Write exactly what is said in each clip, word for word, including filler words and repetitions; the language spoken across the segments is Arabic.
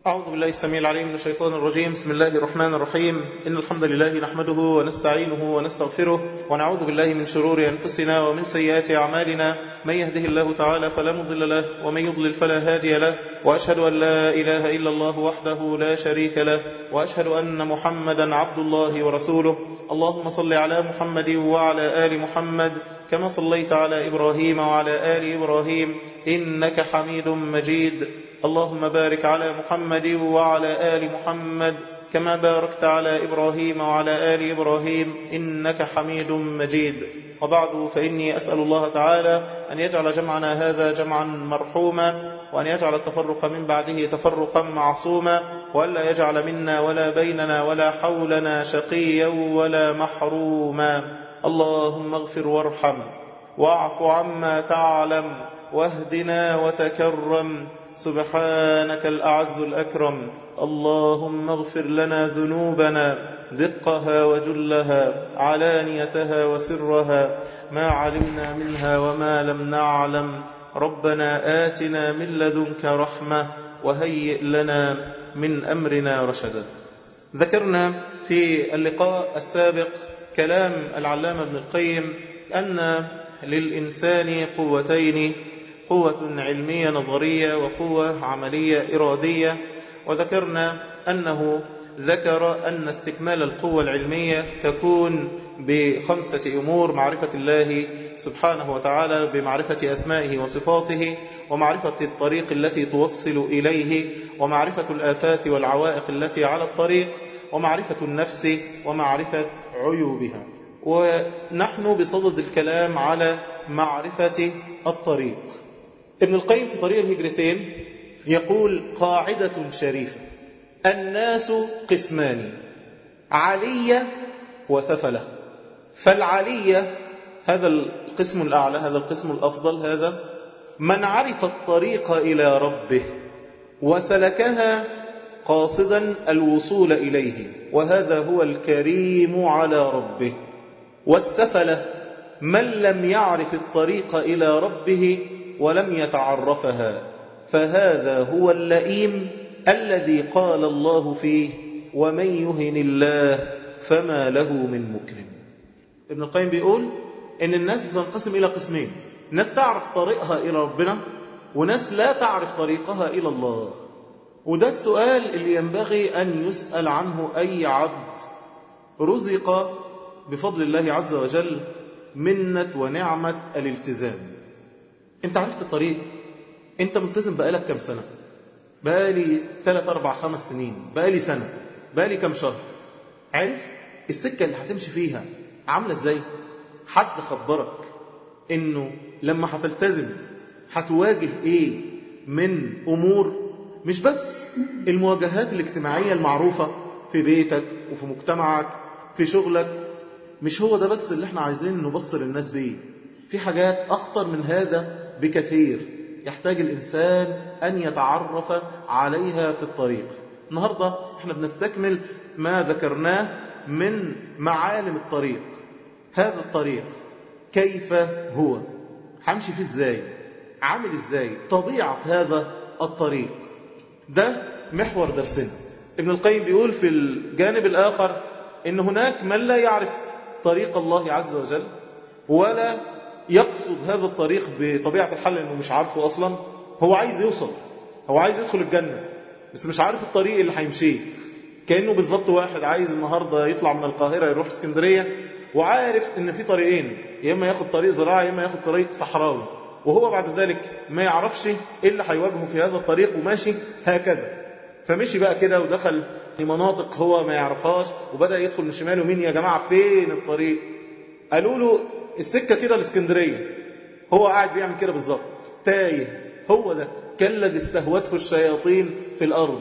أعوذ بالله السميع العليم من الشيطان الرجيم. بسم الله الرحمن الرحيم. إن الحمد لله نحمده ونستعينه ونستغفره ونعوذ بالله من شرور أنفسنا ومن سيئات أعمالنا. من يهده الله تعالى فلا مضل له ومن يضلل فلا هادي له، وأشهد أن لا إله إلا الله وحده لا شريك له، وأشهد أن محمدا عبد الله ورسوله. اللهم صل على محمد وعلى آل محمد كما صليت على إبراهيم وعلى آل إبراهيم إنك حميد مجيد. اللهم بارك على محمد وعلى آل محمد كما باركت على إبراهيم وعلى آل إبراهيم إنك حميد مجيد. وبعد، فإني أسأل الله تعالى أن يجعل جمعنا هذا جمعا مرحوما، وأن يجعل التفرق من بعده تفرقا معصوما، وألا يجعل منا ولا بيننا ولا حولنا شقيا ولا محروما. اللهم اغفر وارحم واعف عما تعلم واهدنا وتكرم، سبحانك الأعز الأكرم. اللهم اغفر لنا ذنوبنا دقها وجلها، علانيتها وسرها، ما علمنا منها وما لم نعلم. ربنا آتنا من لدنك رحمة وهيئ لنا من أمرنا رشدا. ذكرنا في اللقاء السابق كلام العلامة ابن القيم أن للإنسان قوتين، قوة علمية نظرية وقوة عملية إرادية. وذكرنا أنه ذكر أن استكمال القوة العلمية تكون بخمسة أمور: معرفة الله سبحانه وتعالى بمعرفة أسمائه وصفاته، ومعرفة الطريق التي توصل إليه، ومعرفة الآفات والعوائق التي على الطريق، ومعرفة النفس ومعرفة عيوبها. ونحن بصدد الكلام على معرفة الطريق. ابن القيم في طريق الهجرتين يقول قاعدة شريفة: الناس قسمان، علية وسفلة. فالعلية هذا القسم الأعلى، هذا القسم الأفضل، هذا من عرف الطريق إلى ربه وسلكها قاصدا الوصول إليه، وهذا هو الكريم على ربه. والسفلة من لم يعرف الطريق إلى ربه ولم يتعرفها، فهذا هو اللئيم الذي قال الله فيه: ومن يهن الله فما له من مكرم. ابن القيم بيقول إن الناس تنقسم إلى قسمين: ناس تعرف طريقها إلى ربنا، وناس لا تعرف طريقها إلى الله. وده السؤال اللي ينبغي أن يسأل عنه أي عبد رزق بفضل الله عز وجل منة ونعمة الالتزام. انت عرفت الطريق؟ انت ملتزم بقالك كم سنة؟ بقالي ثلاث أربع خمس سنين، بقالي سنة، بقالي كم شهر. عارف السكة اللي هتمشي فيها عاملة ازاي؟ حد خبرك انه لما هتلتزم هتواجه ايه من امور؟ مش بس المواجهات الاجتماعية المعروفة في بيتك وفي مجتمعك في شغلك، مش هو ده بس اللي احنا عايزين نبصر الناس بيه. في حاجات اخطر من هذا بكثير يحتاج الإنسان أن يتعرف عليها في الطريق. النهاردة احنا بنستكمل ما ذكرناه من معالم الطريق. هذا الطريق كيف هو؟ همشي فيه ازاي؟ عامل ازاي؟ طبيعة هذا الطريق ده محور درسنا. ابن القيم بيقول في الجانب الآخر إن هناك من لا يعرف طريق الله عز وجل، ولا يقصد هذا الطريق بطبيعة الحال لأنه مش عارفه أصلا. هو عايز يوصل، هو عايز يدخل الجنة، بس مش عارف الطريق اللي هيمشيه. كأنه بالضبط واحد عايز النهاردة يطلع من القاهرة يروح اسكندرية، وعارف ان في طريقين: يا اما ياخد طريق زراعي يا اما ياخد طريق صحراوي، وهو بعد ذلك ما يعرفش ايه اللي هيواجهه في هذا الطريق، وماشي هكذا. فمشي بقى كده ودخل في مناطق هو ما يعرفهاش، وبدأ يدخل من شمال ومين. يا جماعة فين الطريق؟ قالوا له السكة كده الاسكندرية. هو قاعد بيعمل كده بالظبط، تايه. هو ده كالذي استهوته الشياطين في الأرض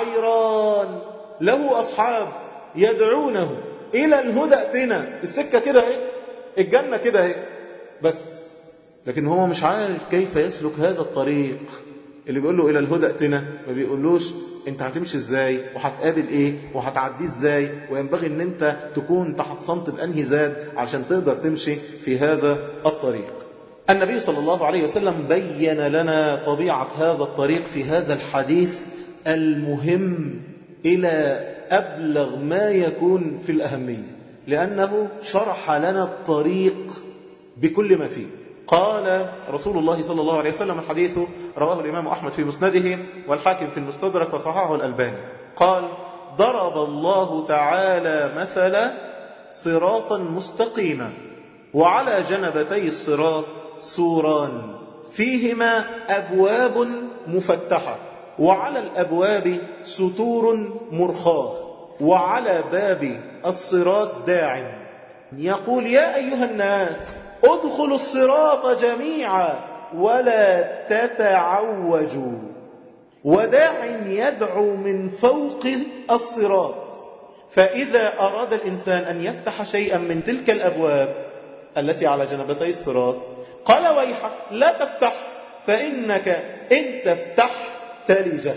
حيران له أصحاب يدعونه إلى الهدى ائتنا. السكة كده اهي، الجنة كده اهي، بس لكن هو مش عارف كيف يسلك هذا الطريق. اللي بيقول له إلى الهدى ائتنا ما بيقولوش انت هتمشي ازاي وهتقابل ايه وهتعديه ازاي، وينبغي ان انت تكون تحصنت بأنهي زاد عشان تقدر تمشي في هذا الطريق. النبي صلى الله عليه وسلم بين لنا طبيعة هذا الطريق في هذا الحديث المهم إلى أبلغ ما يكون في الأهمية، لأنه شرح لنا الطريق بكل ما فيه. قال رسول الله صلى الله عليه وسلم، الحديث رواه الإمام أحمد في مسنده والحاكم في المستدرك وصححه الألباني، قال: ضرب الله تعالى مثلا صراطا مستقيما وعلى جنبتي الصراط سوران فيهما أبواب مفتحة وعلى الأبواب ستور مرخاة وعلى باب الصراط داع يقول: يا أيها الناس ادخلوا الصراط جميعا ولا تتعوجوا، وداع يدعو من فوق الصراط، فإذا أراد الإنسان أن يفتح شيئا من تلك الأبواب التي على جنبتي الصراط قال: ويحك لا تفتح، فإنك إن تفتح تلجه.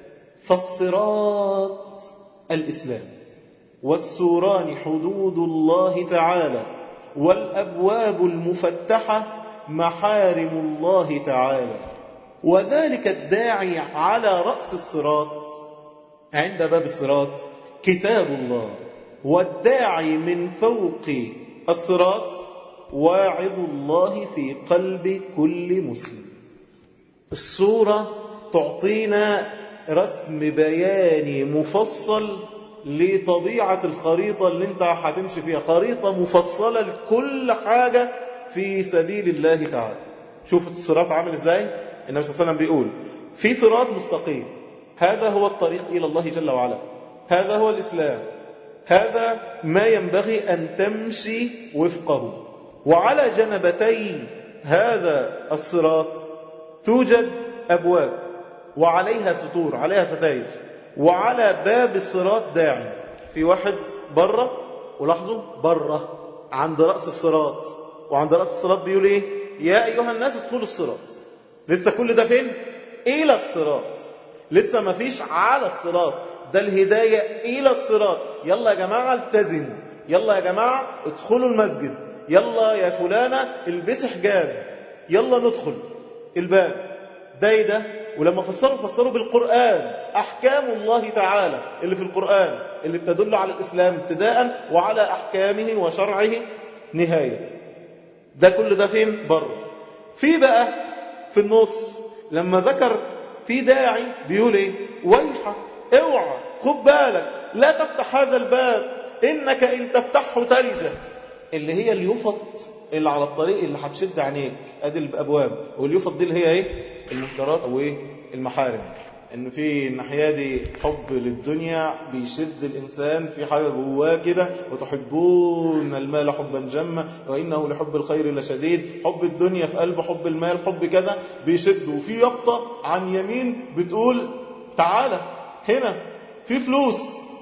فالصراط الإسلام، والسوران حدود الله تعالى، والأبواب المفتحة محارم الله تعالى. وذلك الداعي على رأس الصراط عند باب الصراط كتاب الله، والداعي من فوق الصراط واعظ الله في قلب كل مسلم. السورة تعطينا رسم بياني مفصل لطبيعة الخريطة اللي انت هتمشي فيها، خريطة مفصلة لكل حاجة في سبيل الله تعالى. شوف الصراط عامل ازاي. النبي صلى الله عليه وسلم بيقول: في صراط مستقيم، هذا هو الطريق إلى الله جل وعلا، هذا هو الإسلام، هذا ما ينبغي أن تمشي وفقه. وعلى جنبتي هذا الصراط توجد أبواب وعليها ستور، عليها ستاير، وعلى باب الصراط داعي. في واحد بره، ولاحظوا بره عند رأس الصراط، وعند رأس الصراط بيقول ايه؟ يا أيها الناس ادخلوا الصراط. لسه كل ده فين؟ إلى الصراط، لسه ما فيش على الصراط، ده الهداية إلى الصراط. يلا يا جماعة التزموا، يلا يا جماعة ادخلوا المسجد، يلا يا فلانة البسي حجاب، يلا ندخل الباب ده ده. ولما فسروا فسروا بالقرآن أحكام الله تعالى اللي في القرآن اللي بتدل على الإسلام ابتداء وعلى أحكامه وشرعه نهاية. ده كل ده فين؟ بره. في بقى في النص لما ذكر في داعي بيقول ايه؟ ويحك اوعى خد بالك لا تفتح هذا الباب إنك إن تفتحه تلجه، اللي هي اليفط اللي على الطريق اللي هتشد عينيك. ادي الابواب، واليفط دي اللي هي ايه؟ المنكرات او ايه؟ المحارم. ان في الناحيه دي حب للدنيا بيشد الانسان في حاجه جواه كده، وتحبون المال حبا جما وانه لحب الخير لشديد. حب الدنيا في قلبه، حب المال، حب كذا بيشد. وفي يافطه عن يمين بتقول تعالى هنا في فلوس،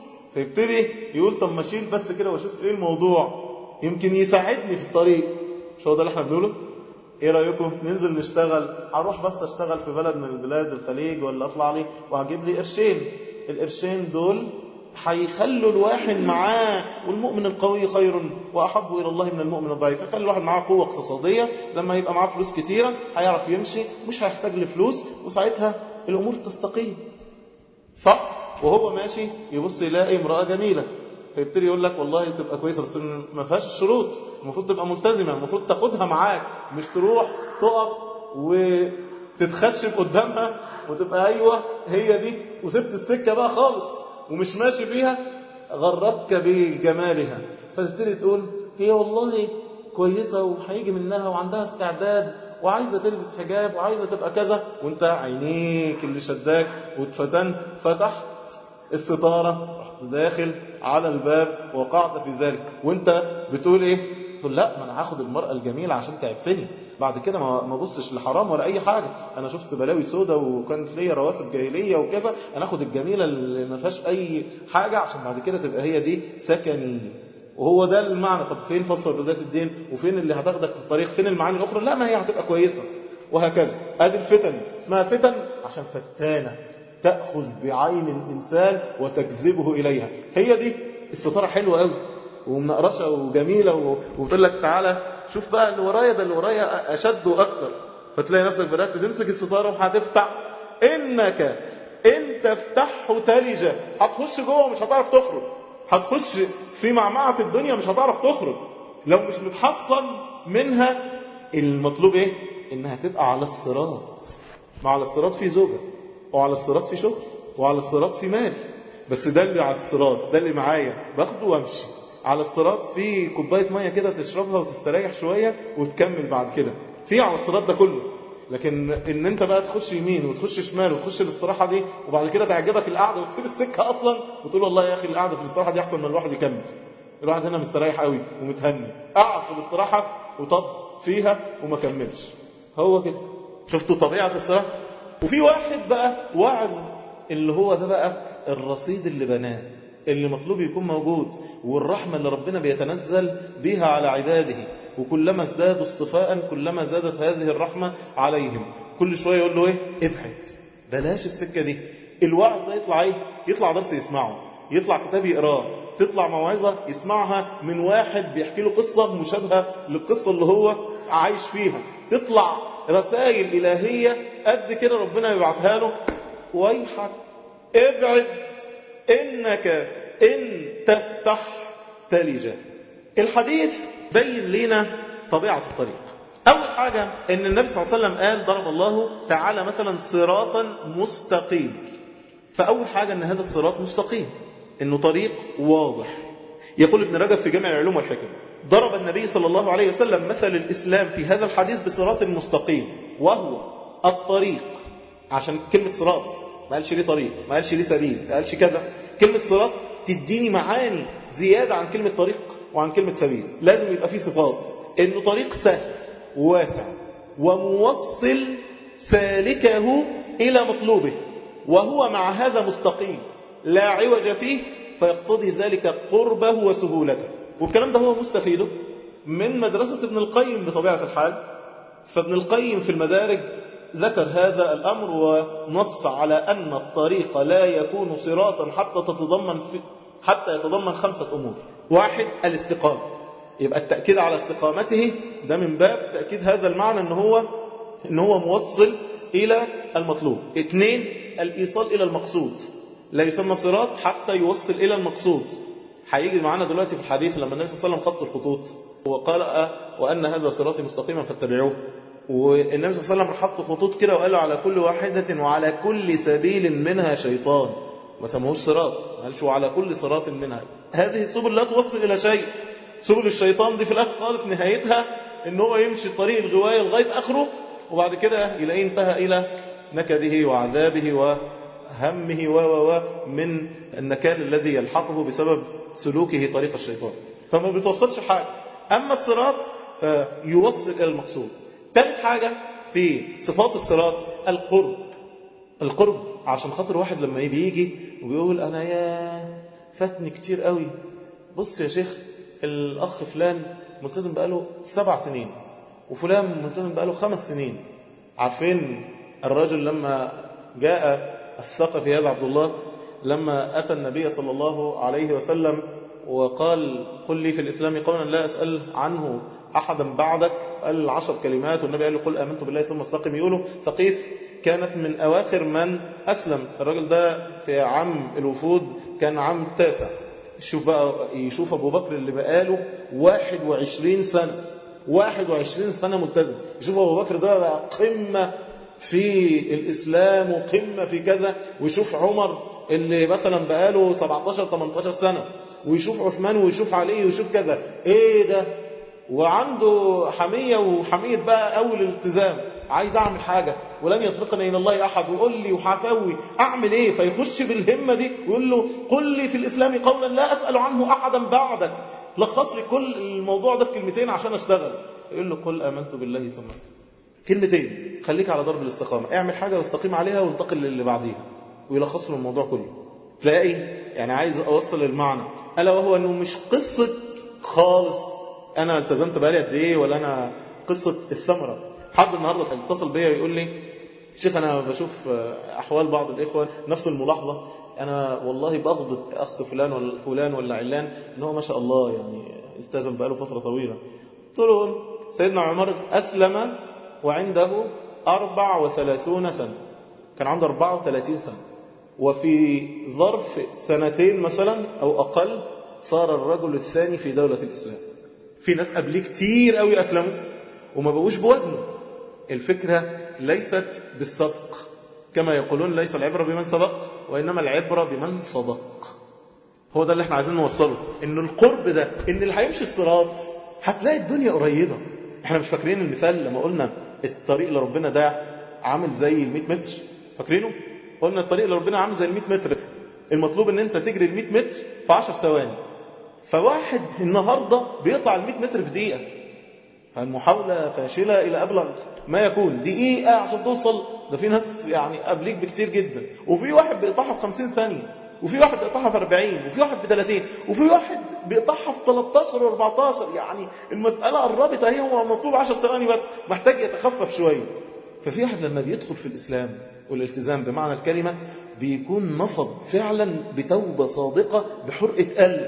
فيبتدي يقول طب ما اشيل بس كده واشوف ايه الموضوع، يمكن يساعدني في الطريق. مش هو ده اللي احنا بنقوله؟ ايه رايكم ننزل نشتغل؟ هروح بس اشتغل في بلد من البلاد الخليج، ولا اطلع لي وهجيب لي قرشين. القرشين دول هيخلوا الواحد معاه، والمؤمن القوي خير واحب الى الله من المؤمن الضعيف. يخلي الواحد معاه قوه اقتصاديه، لما يبقى معاه فلوس كتيره هيعرف يمشي، مش هيحتاج لفلوس، وساعتها الامور تستقيم. صح؟ وهو ماشي يبص يلاقي امراه جميله، فيبتدي يقول لك والله تبقى كويسه بس ما فيهاش الشروط، المفروض تبقى ملتزمه، المفروض تاخدها معاك، مش تروح تقف وتتخشب قدامها وتبقى ايوه هي دي، وسبت السكه بقى خالص ومش ماشي فيها، غرتك بجمالها. فتبتدي تقول هي والله كويسه وهيجي منها وعندها استعداد وعايزه تلبس حجاب وعايزه تبقى كذا، وانت عينيك اللي شداك واتفتنت، فتحت الستاره، رحت داخل على الباب وقعت في ذلك. وانت بتقول ايه؟ تقول لا، ما انا هاخد المرأة الجميلة عشان تعفني، بعد كده ما بصش لحرام ولا اي حاجة، انا شفت بلاوي سودة وكانت ليا رواسب جاهلية وكذا، انا اخد الجميلة اللي ما فيهاش اي حاجة عشان بعد كده تبقى هي دي سكني. وهو ده المعنى. طب فين فصل ذات الدين؟ وفين اللي هتاخدك في الطريق؟ فين المعاني الاخرى؟ لا، ما هي هتبقى كويسة. وهكذا. ادي الفتن اسمها فتن عشان فتانة تأخذ بعين الإنسان وتجذبه إليها. هي دي الستارة حلوة قوي ومنقرشة وجميلة، وتقول لك تعالى شوف بقى اللي ورايا، ده اللي ورايا أشد وأكثر، فتلاقي نفسك بدأت تمسك الستارة وهتفتح. إنك انت افتحه تلجة، هتخش جوه مش هتعرف تخرج، هتخش في معمعة الدنيا مش هتعرف تخرج لو مش متحصن منها. المطلوب ايه؟ انها تبقى على الصراط. ما على الصراط في زوجة، وعلى الصراط في شغل، وعلى الصراط في مال، بس ده اللي على الصراط، ده اللي معايا باخده وامشي. على الصراط في كوباية مية كده تشربها وتستريح شوية وتكمل بعد كده، في على الصراط ده كله. لكن ان انت بقى تخش يمين وتخش شمال وتخش الاستراحة دي وبعد كده تعجبك القعدة وتسيب السكة اصلا وتقول والله يا اخي القعدة في الاستراحة دي احسن من الواحد يكمل. الواحد هنا مستريح قوي ومتهني، قعد في الاستراحة وطب فيها وما كملش. هو كده. شفتوا طبيعة الصراط؟ وفي واحد بقى واعظ، اللي هو ده بقى الرصيد اللي بناه، اللي مطلوب يكون موجود، والرحمة اللي ربنا بيتنزل بها على عباده، وكلما ازدادوا اصطفاء كلما زادت هذه الرحمة عليهم. كل شوية يقول له ايه؟ ابعد، بلاش السكة دي. الوعظ ده يطلع ايه؟ يطلع درس يسمعه، يطلع كتاب يقراه، تطلع موعظة يسمعها من واحد بيحكي له قصة مشابهة للقصة اللي هو عايش فيها، تطلع رسائل إلهية قد كده ربنا يبعثها له. ويحك ابعد إنك إن تفتح تلجة. الحديث بين لنا طبيعة الطريق. أول حاجة إن النبي صلى الله عليه وسلم قال ضرب الله تعالى مثلا صراطا مستقيم. فأول حاجة إن هذا الصراط مستقيم، إنه طريق واضح. يقول ابن رجب في جامع العلوم والحكم: ضرب النبي صلى الله عليه وسلم مثل الإسلام في هذا الحديث بصراط مستقيم، وهو الطريق. عشان كلمة صراط ما قالش ليه طريق، ما قالش ليه سبيل، ما قالش كذا. كلمة صراط تديني معاني زيادة عن كلمة طريق وعن كلمة سبيل. لازم يبقى فيه صفات، إنه طريق سهل وواسع وموصل سالكه إلى مطلوبه، وهو مع هذا مستقيم لا عوج فيه، فيقتضي ذلك قربه وسهولته. والكلام ده هو مستفيده من مدرسة ابن القيم بطبيعة الحال. فابن القيم في المدارج ذكر هذا الأمر ونص على أن الطريق لا يكون صراطا حتى تتضمن في حتى يتضمن خمسة أمور. واحد: الاستقامة، يبقى التأكيد على استقامته ده من باب تأكيد هذا المعنى أنه هو, إن هو موصل إلى المطلوب. اثنين: الإيصال إلى المقصود، لا يسمى صراط حتى يوصل إلى المقصود. هيجي معنا دلوقتي في الحديث لما النبي صلى الله عليه وسلم خط الخطوط وقال وأن هذا صراطي مستقيما فاتبعوه، والنبي صلى الله عليه وسلم حط خطوط كده وقال على كل واحدة وعلى كل سبيل منها شيطان، ما سموهوش صراط، قالش وعلى كل صراط منها. هذه السبل لا توصل إلى شيء. سبل الشيطان دي في الآخر خالص نهايتها إن هو يمشي طريق الغواية لغاية آخره، وبعد كده يلاقيه انتهى إلى نكده وعذابه وهمه و و من النكال الذي يلحقه بسبب سلوكه طريق الشيطان. فما بتوصلش حاجة. أما الصراط فيوصل إلى المقصود. ثالث حاجة في صفات الصراط القرب. القرب عشان خاطر واحد لما يجي وبيقول أنا يا فاتني كتير قوي، بص يا شيخ الأخ فلان ملتزم بقاله سبع سنين وفلان ملتزم بقاله خمس سنين. عارفين الرجل لما جاء الثقفي هذا عبد الله لما أتى النبي صلى الله عليه وسلم وقال قل لي في الإسلام قولا لا أسأل عنه أحدا بعدك، قال عشر كلمات والنبي قال له قل آمنت بالله ثم استقم. يقولوا ثقيف كانت من أواخر من أسلم. الرجل ده في عام الوفود كان عام تاسع. شوف بقى يشوف أبو بكر اللي بقاله واحد وعشرين سنة واحد وعشرين سنة ملتزم، يشوف أبو بكر ده بقى قمة في الإسلام وقمة في كذا، ويشوف عمر اللي مثلا بقاله سبعتاشر تمنتاشر سنة، ويشوف عثمان ويشوف علي ويشوف كذا. ايه ده؟ وعنده حمية وحمية بقى أول الالتزام، عايز أعمل حاجة ولن يسبقني إلى الله أحد ويقول لي وحكوي أعمل إيه؟ فيخش بالهمة دي ويقول له قل لي في الإسلام قولا لا أسأل عنه أحدا بعدك، لخص لي كل الموضوع ده في كلمتين عشان أشتغل. يقول له قل آمنت بالله ثم كلمتين، خليك على ضرب الاستقامة، اعمل حاجة واستقيم عليها وانتقل للي بعديها، ويلخص له الموضوع كله. تلاقي يعني عايز أوصل المعنى ألا وهو أنه مش قصة خالص أنا التزمت بقالي قد إيه، ولا أنا قصة الثمرة. حد النهاردة اتصل بيا ويقول لي شيخ أنا بشوف أحوال بعض الإخوة نفس الملاحظة، أنا والله بغضب أخ فلان ولا فلان ولا علان إن هو ما شاء الله يعني التزم بقاله فترة طويلة. قلت له سيدنا عمر أسلم وعنده أربع وثلاثون سنة، كان عنده أربعة وثلاثين سنة وفي ظرف سنتين مثلا أو أقل صار الرجل الثاني في دولة الإسلام. في ناس قبليه كتير قوي أسلموا وما بقوش بوزنه. الفكرة ليست بالسبق، كما يقولون ليس العبرة بمن سبق وإنما العبرة بمن صدق. هو ده اللي احنا عايزين نوصله، ان القرب ده، ان اللي هيمشي الصراط هتلاقي الدنيا قريبة. احنا مش فاكرين المثال لما قلنا الطريق لربنا ده عامل زي المئة متر؟ فاكرينه؟ قلنا الطريق لربنا عامل زي المئة متر، المطلوب ان انت تجري المئة متر في عشر ثواني. فواحد النهاردة بيقطع المئة متر في دقيقة، فالمحاولة فاشلة إلى أبلغ ما يكون. دقيقة عشان توصل، ده في ناس يعني قبليك بكتير جدا، وفي واحد بيقطعها في خمسين ثانية، وفي واحد بيقطعها في أربعين، وفي واحد في ثلاثين، وفي واحد بيقطعها في ثلاثة عشر وأربعة عشر. يعني المسألة قربت اهي، هو مطلوب عشر ثواني بس، محتاج يتخفف شوية. ففي واحد لما بيدخل في الإسلام والالتزام بمعنى الكلمة بيكون نفض فعلا بتوبة صادقة بحرقة قلب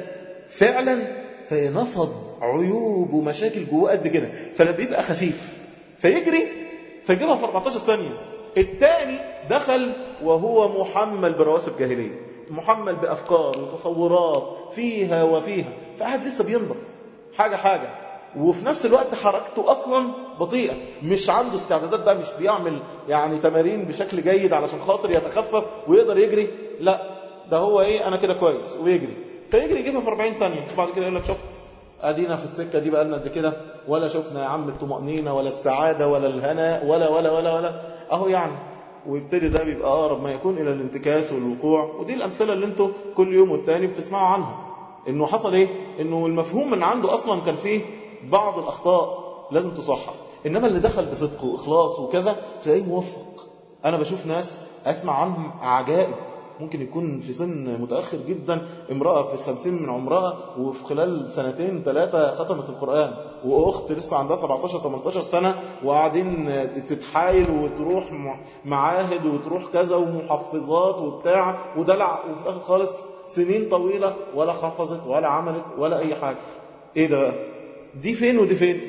فعلا، فينفض عيوب ومشاكل جواه قد كده، فلا بيبقى خفيف فيجري فيجيبها في أربعتاشر ثانية. الثاني دخل وهو محمل برواسب جاهلية، محمل بأفكار وتصورات فيها وفيها، فقعد لسه بينضف حاجة حاجة، وفي نفس الوقت حركته أصلا بطيئة، مش عنده استعدادات بقى، مش بيعمل يعني تمارين بشكل جيد علشان خاطر يتخفف ويقدر يجري، لا ده هو ايه، انا كده كويس ويجري، فيجري يجيبها في أربعين ثانية. بعد كده يقول لك شفت ادينا في السكة دي بقالنا قد كده، ولا شفنا يا عم الطمأنينة ولا السعادة ولا الهناء ولا ولا ولا ولا اهو يعني. ويبتدي ده بيبقى اقرب ما يكون الى الانتكاس والوقوع. ودي الامثلة اللي انتوا كل يوم والتاني بتسمعوا عنها، انه حصل ايه، انه المفهوم من عنده اصلا كان فيه بعض الاخطاء لازم تصحح، انما اللي دخل بصدق واخلاص وكذا تلاقيه موفق. انا بشوف ناس اسمع عنهم عجائب، ممكن يكون في سن متأخر جدا، امرأة في الخمسين من عمرها وفي خلال سنتين ثلاثة ختمت القرآن، وأخت لسه عندها سبعتاشر ثمانية عشر سنة وقاعدين تتحايل وتروح معاهد وتروح كذا ومحفظات وبتاع ودلع، وفي الآخر خالص سنين طويلة ولا حفظت ولا عملت ولا أي حاجة. إيه ده بقى؟ دي فين ودي فين؟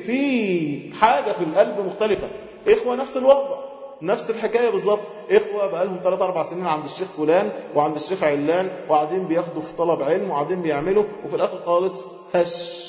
في حاجة في القلب مختلفة. إخوة نفس الوضع، نفس الحكاية بالظبط، إخوة بقالهم ثلاث أربع سنين عند الشيخ فلان وعند الشيخ علان، وقاعدين بياخدوا في طلب علم وقاعدين بيعملوا، وفي الآخر خالص هش،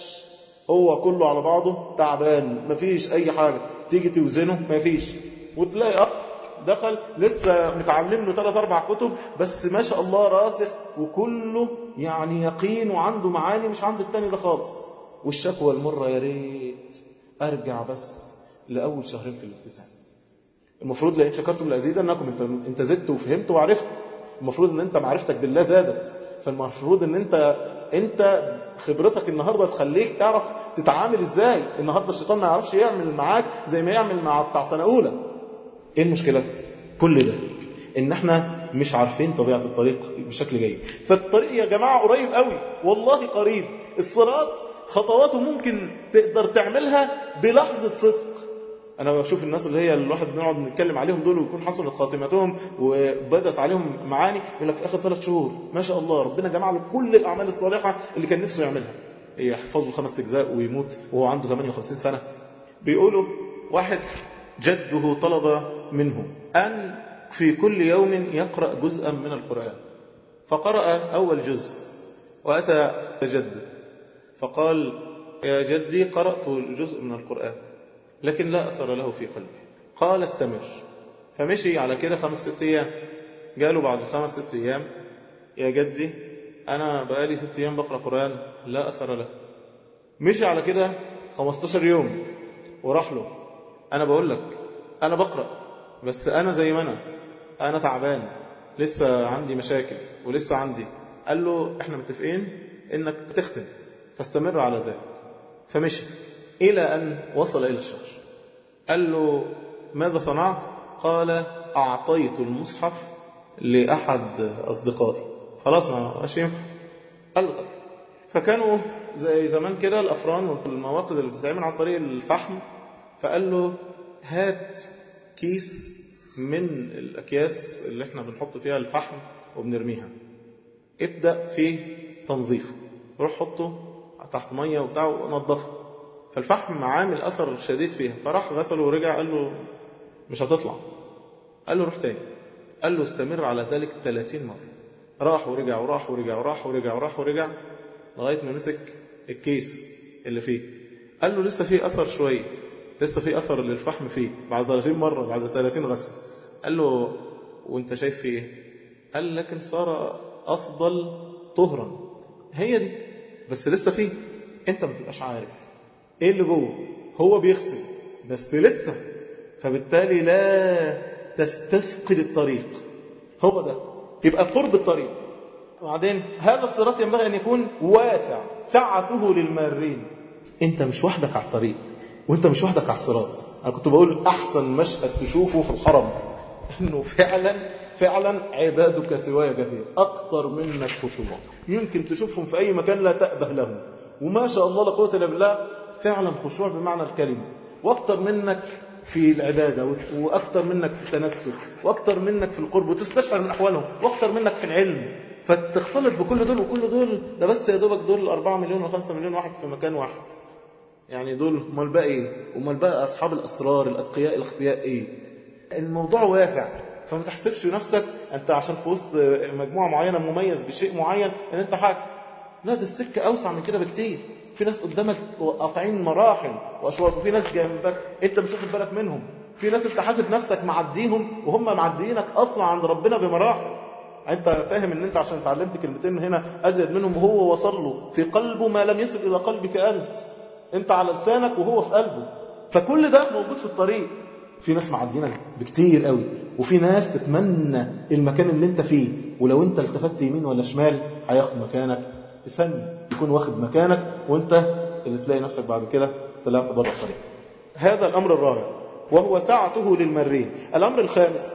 هو كله على بعضه تعبان، مفيش أي حاجة، تيجي توزنه مفيش. وتلاقي أخ دخل لسه متعلم له ثلاث أربع كتب بس ما شاء الله راسخ وكله يعني يقين وعنده معاني مش عند التاني ده خالص. والشكوى المرة يا ريت أرجع بس لأول شهرين في الالتزام. المفروض لئن شكرتم لأزيدنكم، انت انت زدت وفهمت وعرفت، المفروض ان انت معرفتك بالله زادت، فالمفروض ان انت انت خبرتك النهارده تخليك تعرف تتعامل ازاي. النهارده الشيطان ما يعرفش يعمل معاك زي ما يعمل مع بتاع سنه اولى. ايه المشكله؟ كل ده ان احنا مش عارفين طبيعه الطريق بشكل جيد. فالطريق يا جماعه قريب قوي، والله قريب. الصراط خطواته ممكن تقدر تعملها بلحظه صدق. أنا بشوف الناس اللي هي الواحد بنقعد نتكلم عليهم دول ويكون حصلت خاتمتهم وبدت عليهم معاني، يقول لك في آخر ثلاث شهور ما شاء الله ربنا جمع له كل الأعمال الصالحة اللي كان نفسه يعملها، يحفظه خمس أجزاء ويموت وهو عنده ثمانية وخمسين سنة. بيقولوا واحد جده طلب منه أن في كل يوم يقرأ جزءا من القرآن، فقرأ أول جزء وأتى جده فقال يا جدي قرأت جزء من القرآن لكن لا أثر له في قلبي. قال استمر. فمشي على كده خمس ست أيام. قالوا بعد خمس ست أيام يا جدي أنا بقالي ست أيام بقرأ قرآن لا أثر له. مشي على كده خمستاشر يوم وراح له، أنا بقول لك أنا بقرأ بس أنا زي ما أنا أنا تعبان لسه عندي مشاكل ولسه عندي. قال له إحنا متفقين إنك تختم فاستمر على ذلك. فمشي إلى أن وصل إلى الشهر. قال له ماذا صنعت؟ قال أعطيت المصحف لأحد أصدقائي. خلاص ما ماشي ينفع. قال له طيب. فكانوا زي زمان كده الأفران والمواقد اللي بتتعمل عن طريق الفحم، فقال له هات كيس من الأكياس اللي احنا بنحط فيها الفحم وبنرميها، ابدأ في تنظيفه، روح حطه تحت مية وبتاع ونظفه. فالفحم عامل أثر شديد فيها، فراح غسله ورجع قال له مش هتطلع. قال له روح تاني. قال له استمر على ذلك ثلاثين مرة. راح ورجع وراح ورجع وراح ورجع وراح ورجع لغاية ما مسك الكيس اللي فيه. قال له لسه فيه أثر شوية، لسه فيه أثر للفحم فيه بعد ثلاثين مرة، بعد ثلاثين غسل. قال له وانت شايف فيه ايه؟ قال لكن صار أفضل طهرا. هي دي، بس لسه فيه، انت ما تبقاش عارف ايه اللي جوه. هو بيغسل بس لسه، فبالتالي لا تستثقل الطريق. هو ده يبقى قرب الطريق. وبعدين هذا الصراط ينبغي أن يكون واسع سعته للمارين. انت مش وحدك على الطريق، وانت مش وحدك على الصراط. انا كنت بقول احسن مشهد تشوفه في الحرم انه فعلا فعلا عبادك سواي كثير، اكتر منك خشوع يمكن تشوفهم في اي مكان لا تأبه لهم، وما شاء الله لا قوه الا بالله، فعلا خشوع بمعنى الكلمه، واكتر منك في العبادة، واكتر منك في التنسك، واكتر منك في القرب وتستشعر من احوالهم، واكتر منك في العلم. فتختلط بكل دول، وكل دول ده بس يا دوبك دول أربعة مليون وخمسة مليون واحد في مكان واحد. يعني دول امال بقى ايه؟ امال بقى اصحاب الاسرار الاتقياء الاخفياء ايه؟ الموضوع واسع. فما تحسبش نفسك انت عشان في وسط مجموعه معينه مميز بشيء معين ان انت حاجه. لا، ده السكه اوسع من كده بكتير. في ناس قدامك قاطعين مراحل واشواط، وفي ناس جنبك انت مش واخد بالك منهم. في ناس انت حاسب نفسك معديهم وهم معديينك اصلا عند ربنا بمراحل. انت فاهم ان انت عشان اتعلمت كلمتين هنا ازيد منهم، وهو وصل له في قلبه ما لم يصل الى قلبك انت. انت على لسانك وهو في قلبه. فكل ده موجود في الطريق. في ناس معدينك بكتير قوي، وفي ناس تتمنى المكان اللي انت فيه، ولو انت التفت يمين ولا شمال هياخد مكانك في ثانيه، يكون واخد مكانك، وانت اللي تلاقي نفسك بعد كده طلعت بره الطريق. هذا الامر الرابع وهو سعته للمرين. الامر الخامس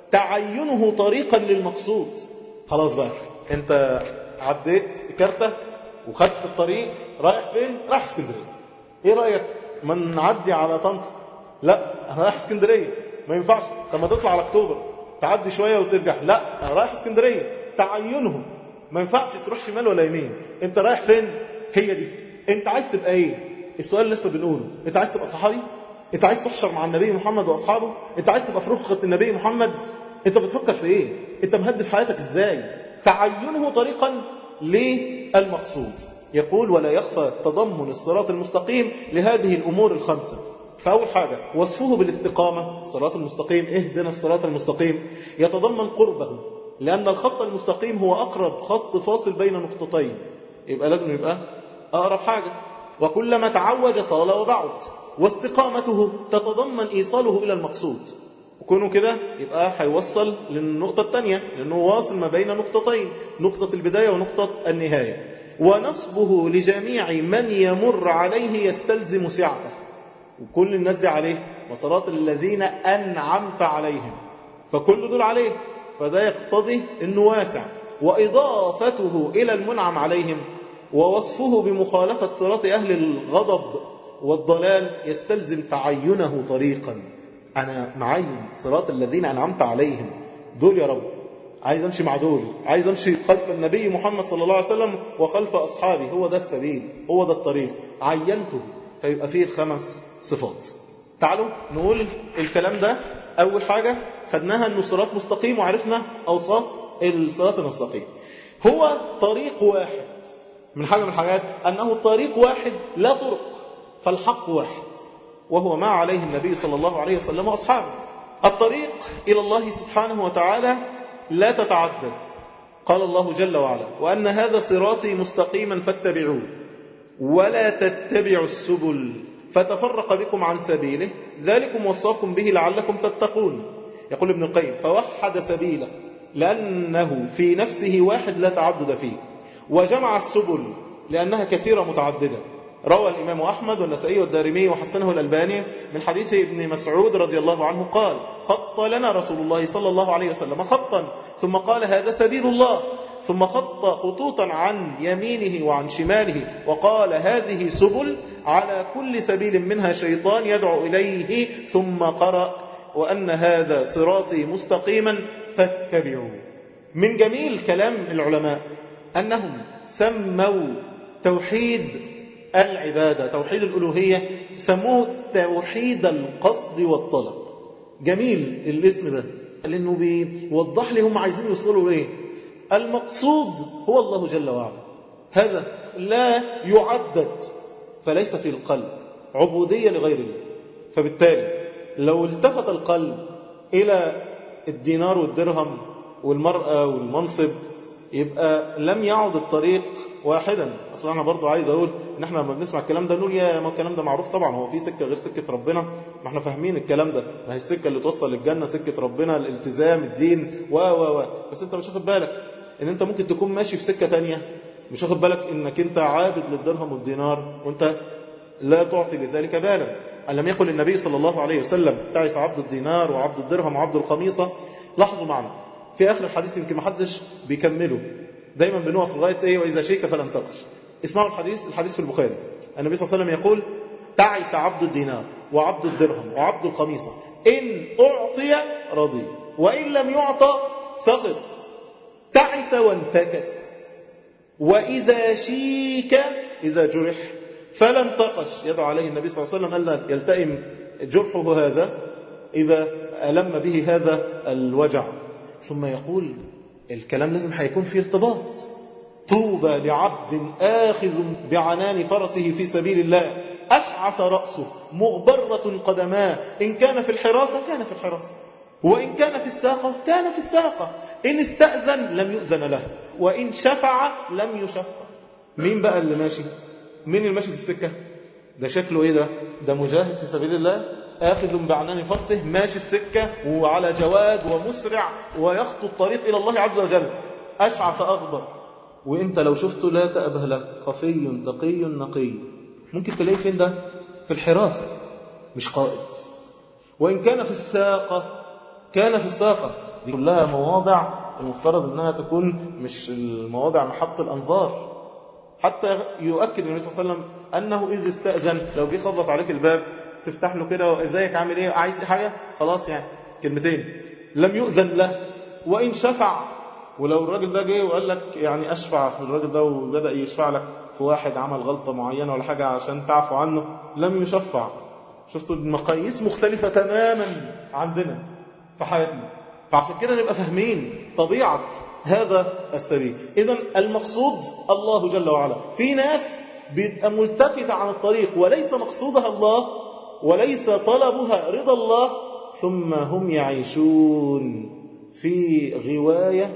تعينه طريقا للمقصود. خلاص بقى انت عديت كارتة وخدت الطريق، رايح فين؟ رايح اسكندريه. ايه رايك ما نعدي على طنطا؟ لا، انا رايح اسكندريه. ما ينفعش. طب ما تطلع على اكتوبر تعدي شويه وترجع. لا، انا رايح اسكندريه. تعينهم ما ينفعش تروح شمال ولا يمين. انت رايح فين؟ هي دي. انت عايز تبقى ايه؟ السؤال اللي لسه بنقوله، انت عايز تبقى صحابي؟ انت عايز تحشر مع النبي محمد واصحابه؟ انت عايز تبقى في رفقه النبي محمد؟ انت بتفكر في ايه؟ انت مهدف حياتك ازاي؟ تعينه طريقا للمقصود. يقول ولا يخفى تضمن الصراط المستقيم لهذه الامور الخمسه. فاول حاجه وصفه بالاستقامه، الصراط المستقيم، اهدنا الصراط المستقيم، يتضمن قربه، لان الخط المستقيم هو اقرب خط فاصل بين نقطتين، يبقى لازم يبقى اقرب حاجه. وكلما تعوج طال وبعد. واستقامته تتضمن ايصاله الى المقصود، وكونه كده يبقى هيوصل للنقطة الثانية، لأنه واصل ما بين نقطتين، نقطة البداية ونقطة النهاية. ونصبه لجميع من يمر عليه يستلزم سعته، وكل الناس دي عليه، وصراط الذين أنعمت عليهم، فكل دول عليه، فده يقتضي أنه واسع. وإضافته إلى المنعم عليهم ووصفه بمخالفة صراط أهل الغضب والضلال يستلزم تعينه طريقا. أنا معين صراط الذين أنعمت عليهم، دول يا رب عايز أمشي مع دول، عايز أمشي خلف النبي محمد صلى الله عليه وسلم وخلف أصحابي، هو ده السبيل، هو ده الطريق، عينته. فيبقى فيه الخمس صفات. تعالوا نقول الكلام ده. أول حاجة خدناها أنه صراط مستقيم، وعرفنا أوصاف الصراط المستقيم. هو طريق واحد، من حاجة من الحاجات أنه طريق واحد لا طرق، فالحق واحد، وهو ما عليه النبي صلى الله عليه وسلم وأصحابه. الطريق إلى الله سبحانه وتعالى لا تتعدد. قال الله جل وعلا وأن هذا صراطي مستقيما فاتبعوه ولا تتبعوا السبل فتفرق بكم عن سبيله ذلكم وصاكم به لعلكم تتقون. يقول ابن القيم فوحد سبيله لأنه في نفسه واحد لا تعدد فيه، وجمع السبل لأنها كثيرة متعددة. روى الإمام أحمد والنسائي والدارمي وحسنه الألباني من حديث ابن مسعود رضي الله عنه قال خط لنا رسول الله صلى الله عليه وسلم خطا ثم قال هذا سبيل الله، ثم خط خطوطا عن يمينه وعن شماله وقال هذه سبل على كل سبيل منها شيطان يدعو إليه، ثم قرأ وأن هذا صراطي مستقيما فاتبعوه. من جميل كلام العلماء أنهم سموا توحيد العبادة، توحيد الألوهية، سموه توحيد القصد والطلب. جميل الاسم ده، لأنه بيوضح لي هم عايزين يوصلوا إيه. المقصود هو الله جل وعلا، هذا لا يعدد، فليس في القلب عبودية لغير الله. فبالتالي لو التفت القلب إلى الدينار والدرهم والمرأة والمنصب يبقى لم يعد الطريق واحدا. اصلا انا برضو عايز اقول ان احنا لما بنسمع الكلام ده نقول يا ما الكلام ده معروف طبعا، هو في سكه غير سكه ربنا؟ ما احنا فاهمين الكلام ده، ما هي السكه اللي توصل للجنه سكه ربنا، الالتزام، الدين و و و بس انت مش واخد بالك ان انت ممكن تكون ماشي في سكه تانية، مش واخد بالك انك انت عابد للدرهم والدينار وانت لا تعطي لذلك بالا. ألم يقل النبي صلى الله عليه وسلم تعس عبد الدينار وعبد الدرهم وعبد الخميصة؟ لاحظوا معنا في آخر الحديث، يمكن ما حدش بيكمله، دايما بنقف لغاية ايه؟ وإذا شيك فلم تقش. اسمعوا الحديث، الحديث في البخاري، النبي صلى الله عليه وسلم يقول تعس عبد الدينار وعبد الدرهم وعبد الخميصة، إن أعطي رضي وإن لم يعطى سقط، تعس وانتكس، وإذا شيك إذا جرح فلم تقش. يدعو عليه النبي صلى الله عليه وسلم ألا يلتئم جرحه هذا إذا ألم به هذا الوجع. ثم يقول الكلام لازم هيكون فيه ارتباط. طوبى لعبد آخذ بعنان فرسه في سبيل الله، أشعث رأسه مغبرة قدماه، إن كان في الحراسة كان في الحراسة، وإن كان في الساقة كان في الساقة، إن استأذن لم يؤذن له، وإن شفع لم يشفع. مين بقى اللي ماشي؟ مين اللي ماشي في السكة؟ ده شكله إيه ده؟ ده مجاهد في سبيل الله، آخذ بعنان فرسه، ماشي السكة وعلى جواد ومسرع ويخطو الطريق إلى الله عز وجل، أشعث أغبر. وإنت لو شفته لا تأبه له، خفي تقي نقي، ممكن تلاقيه فين ده؟ في الحراسة، مش قائد. وإن كان في الساقة كان في الساقة. دي كلها مواضع المفترض أنها تكون مش المواضع محط الأنظار. حتى يؤكد النبي صلى الله عليه وسلم أنه إذ استأذن، لو جه خبط عليك الباب تفتح له كده، ازيك عامل ايه، عايز حاجة، خلاص يعني كلمتين، لم يؤذن له. وإن شفع، ولو الراجل ده جه وقال لك يعني أشفع الراجل ده وبدأ يشفع لك في واحد عمل غلطة معينة ولا حاجة عشان تعفو عنه، لم يشفع. شفتوا المقاييس مختلفة تماما عندنا في حياتنا. فعشان كده نبقى فاهمين طبيعة هذا السبيل. إذن المقصود الله جل وعلا. في ناس بيبقى ملتفتة عن الطريق وليس مقصودها الله وليس طلبها رضا الله، ثم هم يعيشون في غواية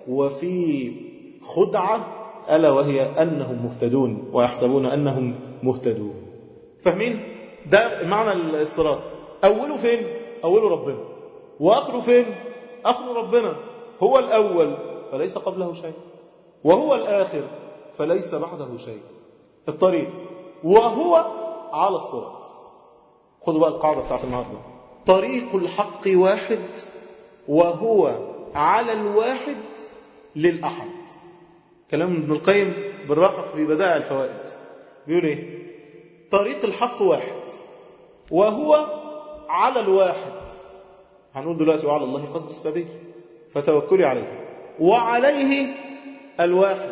وفي خدعة، ألا وهي أنهم مهتدون ويحسبون أنهم مهتدون. فاهمين؟ ده معنى الصراط. أوله فين؟ أوله ربنا. وآخره فين؟ آخره ربنا. هو الأول فليس قبله شيء، وهو الآخر فليس بعده شيء. الطريق وهو على الصراط. خذوا بقى القاعدة بتاعت النهاردة، طريق الحق واحد وهو على الواحد للأحد. كلام ابن القيم بالراحة في بدائع الفوائد بيقول ايه؟ طريق الحق واحد وهو على الواحد، هنقول دلوقتي وعلى الله قصد السبيل فتوكلي عليه، وعليه الواحد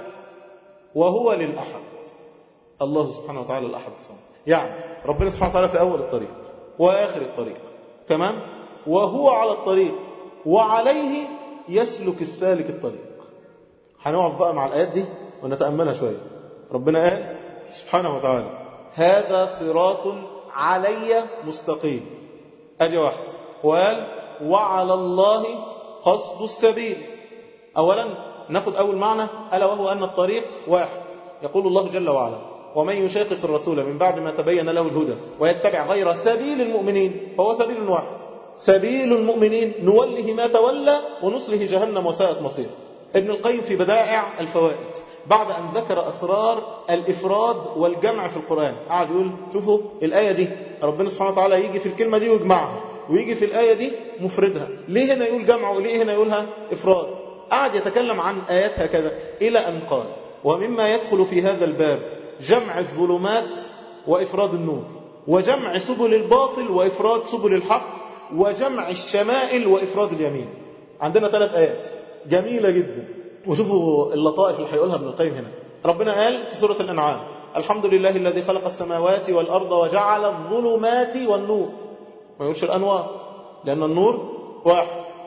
وهو للأحد، الله سبحانه وتعالى الأحد الصمد. يعني ربنا سبحانه وتعالى في أول الطريق وآخر الطريق، تمام؟ وهو على الطريق وعليه يسلك السالك الطريق. هنقعد بقى مع الآيات دي ونتأملها شوية. ربنا قال سبحانه وتعالى هذا صراط علي مستقيم، أدي واحد. وقال وعلى الله قصد السبيل. أولا ناخد أول معنى ألا وهو أن الطريق واحد. يقول الله جل وعلا ومن يشاقق الرسول من بعد ما تبين له الهدى ويتبع غير سبيل المؤمنين فهو سبيل واحد، سبيل المؤمنين نوله ما تولى ونصله جهنم وساءت مصير. ابن القيم في بدائع الفوائد بعد أن ذكر أسرار الإفراد والجمع في القرآن قاعد يقول شوفوا الآية دي ربنا سبحانه وتعالى يجي في الكلمة دي ويجمعها، ويجي في الآية دي مفردها، ليه هنا يقول جمع وليه هنا يقولها إفراد. قاعد يتكلم عن آيات هكذا إلى أن قال ومما يدخل في هذا الباب جمع الظلمات وإفراد النور، وجمع سبل الباطل وإفراد سبل الحق، وجمع الشمائل وإفراد اليمين. عندنا ثلاث آيات جميلة جدا. وشوفوا اللطائف اللي هيقولها ابن القيم هنا. ربنا قال في سورة الأنعام الحمد لله الذي خلق السماوات والأرض وجعل الظلمات والنور، ما يقولش الأنوار لأن النور واحد،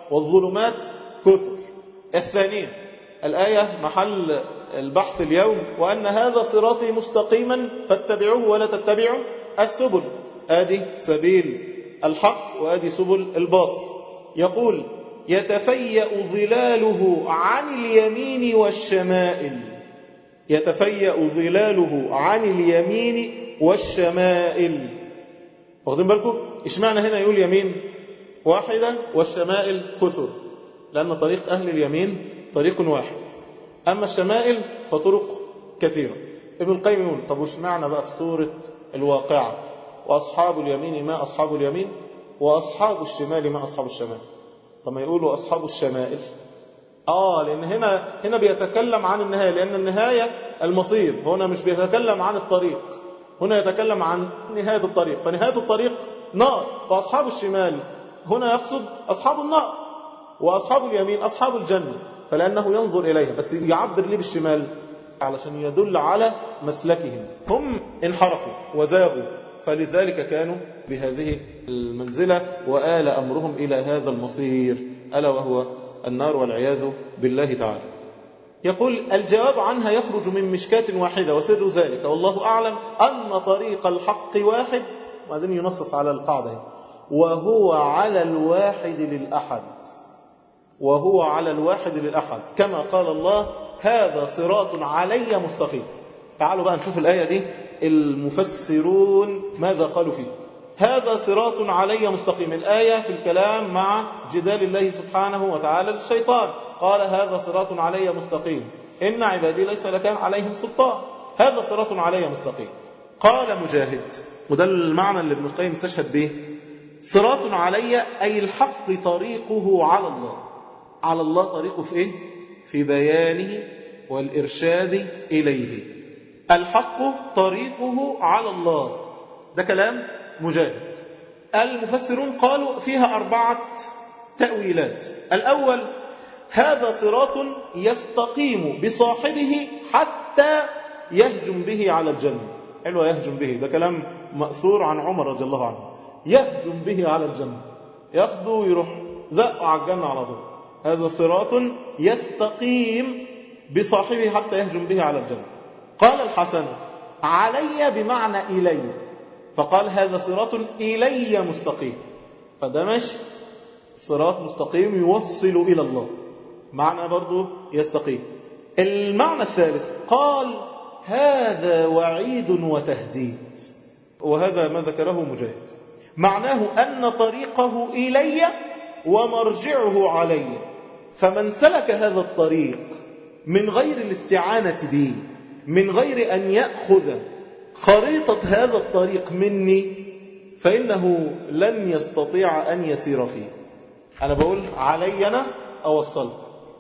والظلمات كثر. الثانية الآية محل البحث اليوم، وأن هذا صراطي مستقيما فاتبعوه ولا تتبعوا السبل. آدي سبيل الحق وآدي سبل الباطل. يقول يتفيأ ظلاله عن اليمين والشمائل، يتفيأ ظلاله عن اليمين والشمائل. واخدين بالكم؟ اشمعنى هنا يقول يمين واحدة والشمائل كثر؟ لأن طريق أهل اليمين طريق واحد، أما الشمائل فطرق كثيرة. ابن القيم يقول طب واشمعنى بقى في سورة الواقعة وأصحاب اليمين ما أصحاب اليمين وأصحاب الشمال ما أصحاب الشمال؟ طب ما يقولوا أصحاب الشمائل. آه لأن هنا هنا بيتكلم عن النهاية، لأن النهاية المصير، هنا مش بيتكلم عن الطريق، هنا يتكلم عن نهاية الطريق، فنهاية الطريق نار. فأصحاب الشمال هنا يقصد أصحاب النار، وأصحاب اليمين أصحاب الجنة، فلأنه ينظر إليها، بس يعبر ليه بالشمال علشان يدل على مسلكهم. هم انحرفوا وزاغوا، فلذلك كانوا بهذه المنزلة وآل أمرهم إلى هذا المصير، ألا وهو النار والعياذ بالله تعالى. يقول الجواب عنها يخرج من مشكاة واحدة، وسر ذلك والله أعلم أن طريق الحق واحد، وبعدين ينصص على القاعدة، وهو على الواحد للأحد، وهو على الواحد للأحد، كما قال الله هذا صراط علي مستقيم. تعالوا بقى نشوف الآية دي المفسرون ماذا قالوا فيه. هذا صراط علي مستقيم، الآية في الكلام مع جدال الله سبحانه وتعالى للشيطان، قال هذا صراط علي مستقيم إن عبادي ليس لك عليهم سلطان، هذا صراط علي مستقيم. قال مجاهد، وده المعنى اللي ابن القيم استشهد به، صراط علي أي الحق طريقه على الله. على الله طريقه في إيه؟ في بيانه والإرشاد إليه. الحق طريقه على الله، ده كلام مجاهد. المفسرون قالوا فيها أربعة تأويلات. الأول هذا صراط يستقيم بصاحبه حتى يهجم به على الجنة. حلوة يهجم به، ده كلام مأثور عن عمر رضي الله عنه، يهجم به على الجنة، ياخده ويروح زقه على الجنة على طول. هذا صراط يستقيم بصاحبه حتى يهجم به على الجنة. قال الحسن علي بمعنى إلي، فقال هذا صراط إلي مستقيم، فده مش صراط مستقيم يوصل إلى الله، معنى برضو يستقيم. المعنى الثالث قال هذا وعيد وتهديد، وهذا ما ذكره مجاهد، معناه أن طريقه إلي ومرجعه علي، فمن سلك هذا الطريق من غير الاستعانة بي، من غير أن يأخذ خريطة هذا الطريق مني، فإنه لن يستطيع أن يسير فيه. أنا بقول علي أنا أوصل،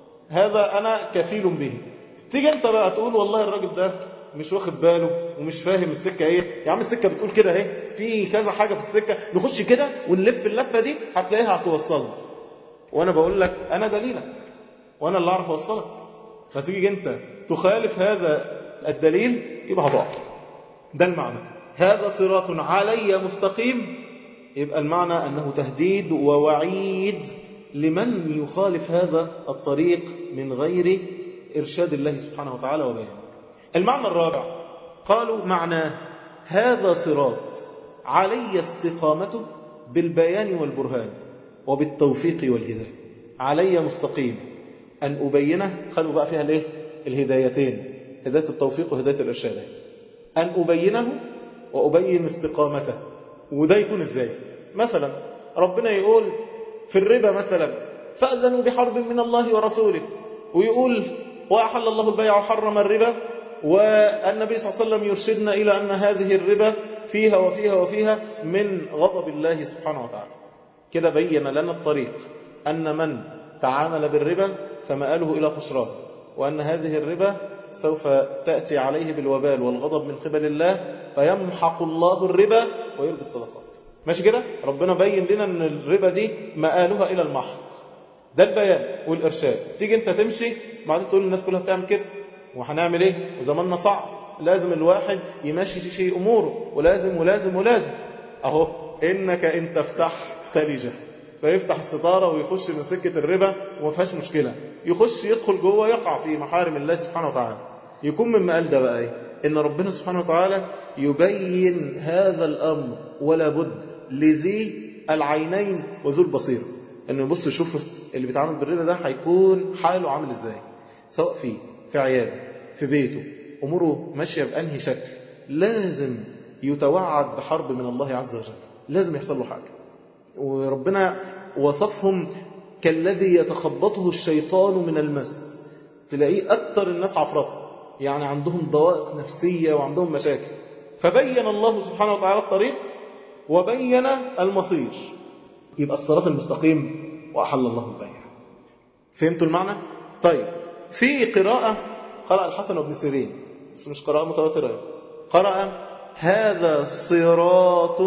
هذا أنا كفيل به. تيجي أنت بقى تقول والله الراجل ده مش واخد باله ومش فاهم السكة ايه. يا عم السكة بتقول كده اهي، في كذا حاجة في السكة، نخش كده ونلف اللفة دي هتلاقيها هتوصلنا. وانا بقول لك انا دليلك وانا اللي اعرف اوصلك، فتيجي انت تخالف هذا الدليل يبقى هتقع. ده المعنى، هذا صراط علي مستقيم، يبقى المعنى انه تهديد ووعيد لمن يخالف هذا الطريق من غير ارشاد الله سبحانه وتعالى وبيانه. المعنى الرابع قالوا معناه هذا صراط علي استقامته بالبيان والبرهان وبالتوفيق والهداية. علي مستقيم أن أبينه، خلوا بقى فيها الايه الهدايتين، هداية التوفيق وهداية الإرشاد، أن أبينه وأبين استقامته. وده يكون إزاي؟ مثلا ربنا يقول في الربا مثلا فأذنوا بحرب من الله ورسوله، ويقول وأحل الله البيع وحرم الربا، والنبي صلى الله عليه وسلم يرشدنا إلى أن هذه الربا فيها وفيها وفيها من غضب الله سبحانه وتعالى. كده بين لنا الطريق أن من تعامل بالربا فمآله إلى خسران، وأن هذه الربا سوف تأتي عليه بالوبال والغضب من قبل الله، فيمحق الله الربا ويربي الصدقات. ماشي كده؟ ربنا بين لنا أن الربا دي مآلها إلى المحق. ده البيان والإرشاد. تيجي أنت تمشي بعدين تقول الناس كلها بتعمل كده، وهنعمل إيه؟ وزماننا صعب، لازم الواحد يمشي شيء أموره، ولازم ولازم ولازم. أهو إنك إن تفتح تلجة، فيفتح الستارة ويخش من سكة الربا وما فيهاش مشكلة، يخش يدخل جوه يقع في محارم الله سبحانه وتعالى. يكون مما قال ده بقى ايه؟ ان ربنا سبحانه وتعالى يبين هذا الامر ولا بد لذي العينين وذو البصير، انه يبص يشوف اللي بيتعامل بالربا ده هيكون حاله عامل ازاي، سواء فيه في عياده في بيته اموره ماشيه بانهي شكل. لازم يتوعد بحرب من الله عز وجل، لازم يحصل له حاجه. وربنا وصفهم كالذي يتخبطه الشيطان من المس، تلاقيه اكثر الناس عفرطه، يعني عندهم ضوائق نفسيه وعندهم مشاكل. فبين الله سبحانه وتعالى الطريق وبين المصير، يبقى الصراط المستقيم وأحل الله البيع. فهمتوا المعنى؟ طيب، في قراءة قرأ الحسن بن سيرين، بس مش قراءة متواترة، قرأ هذا صراط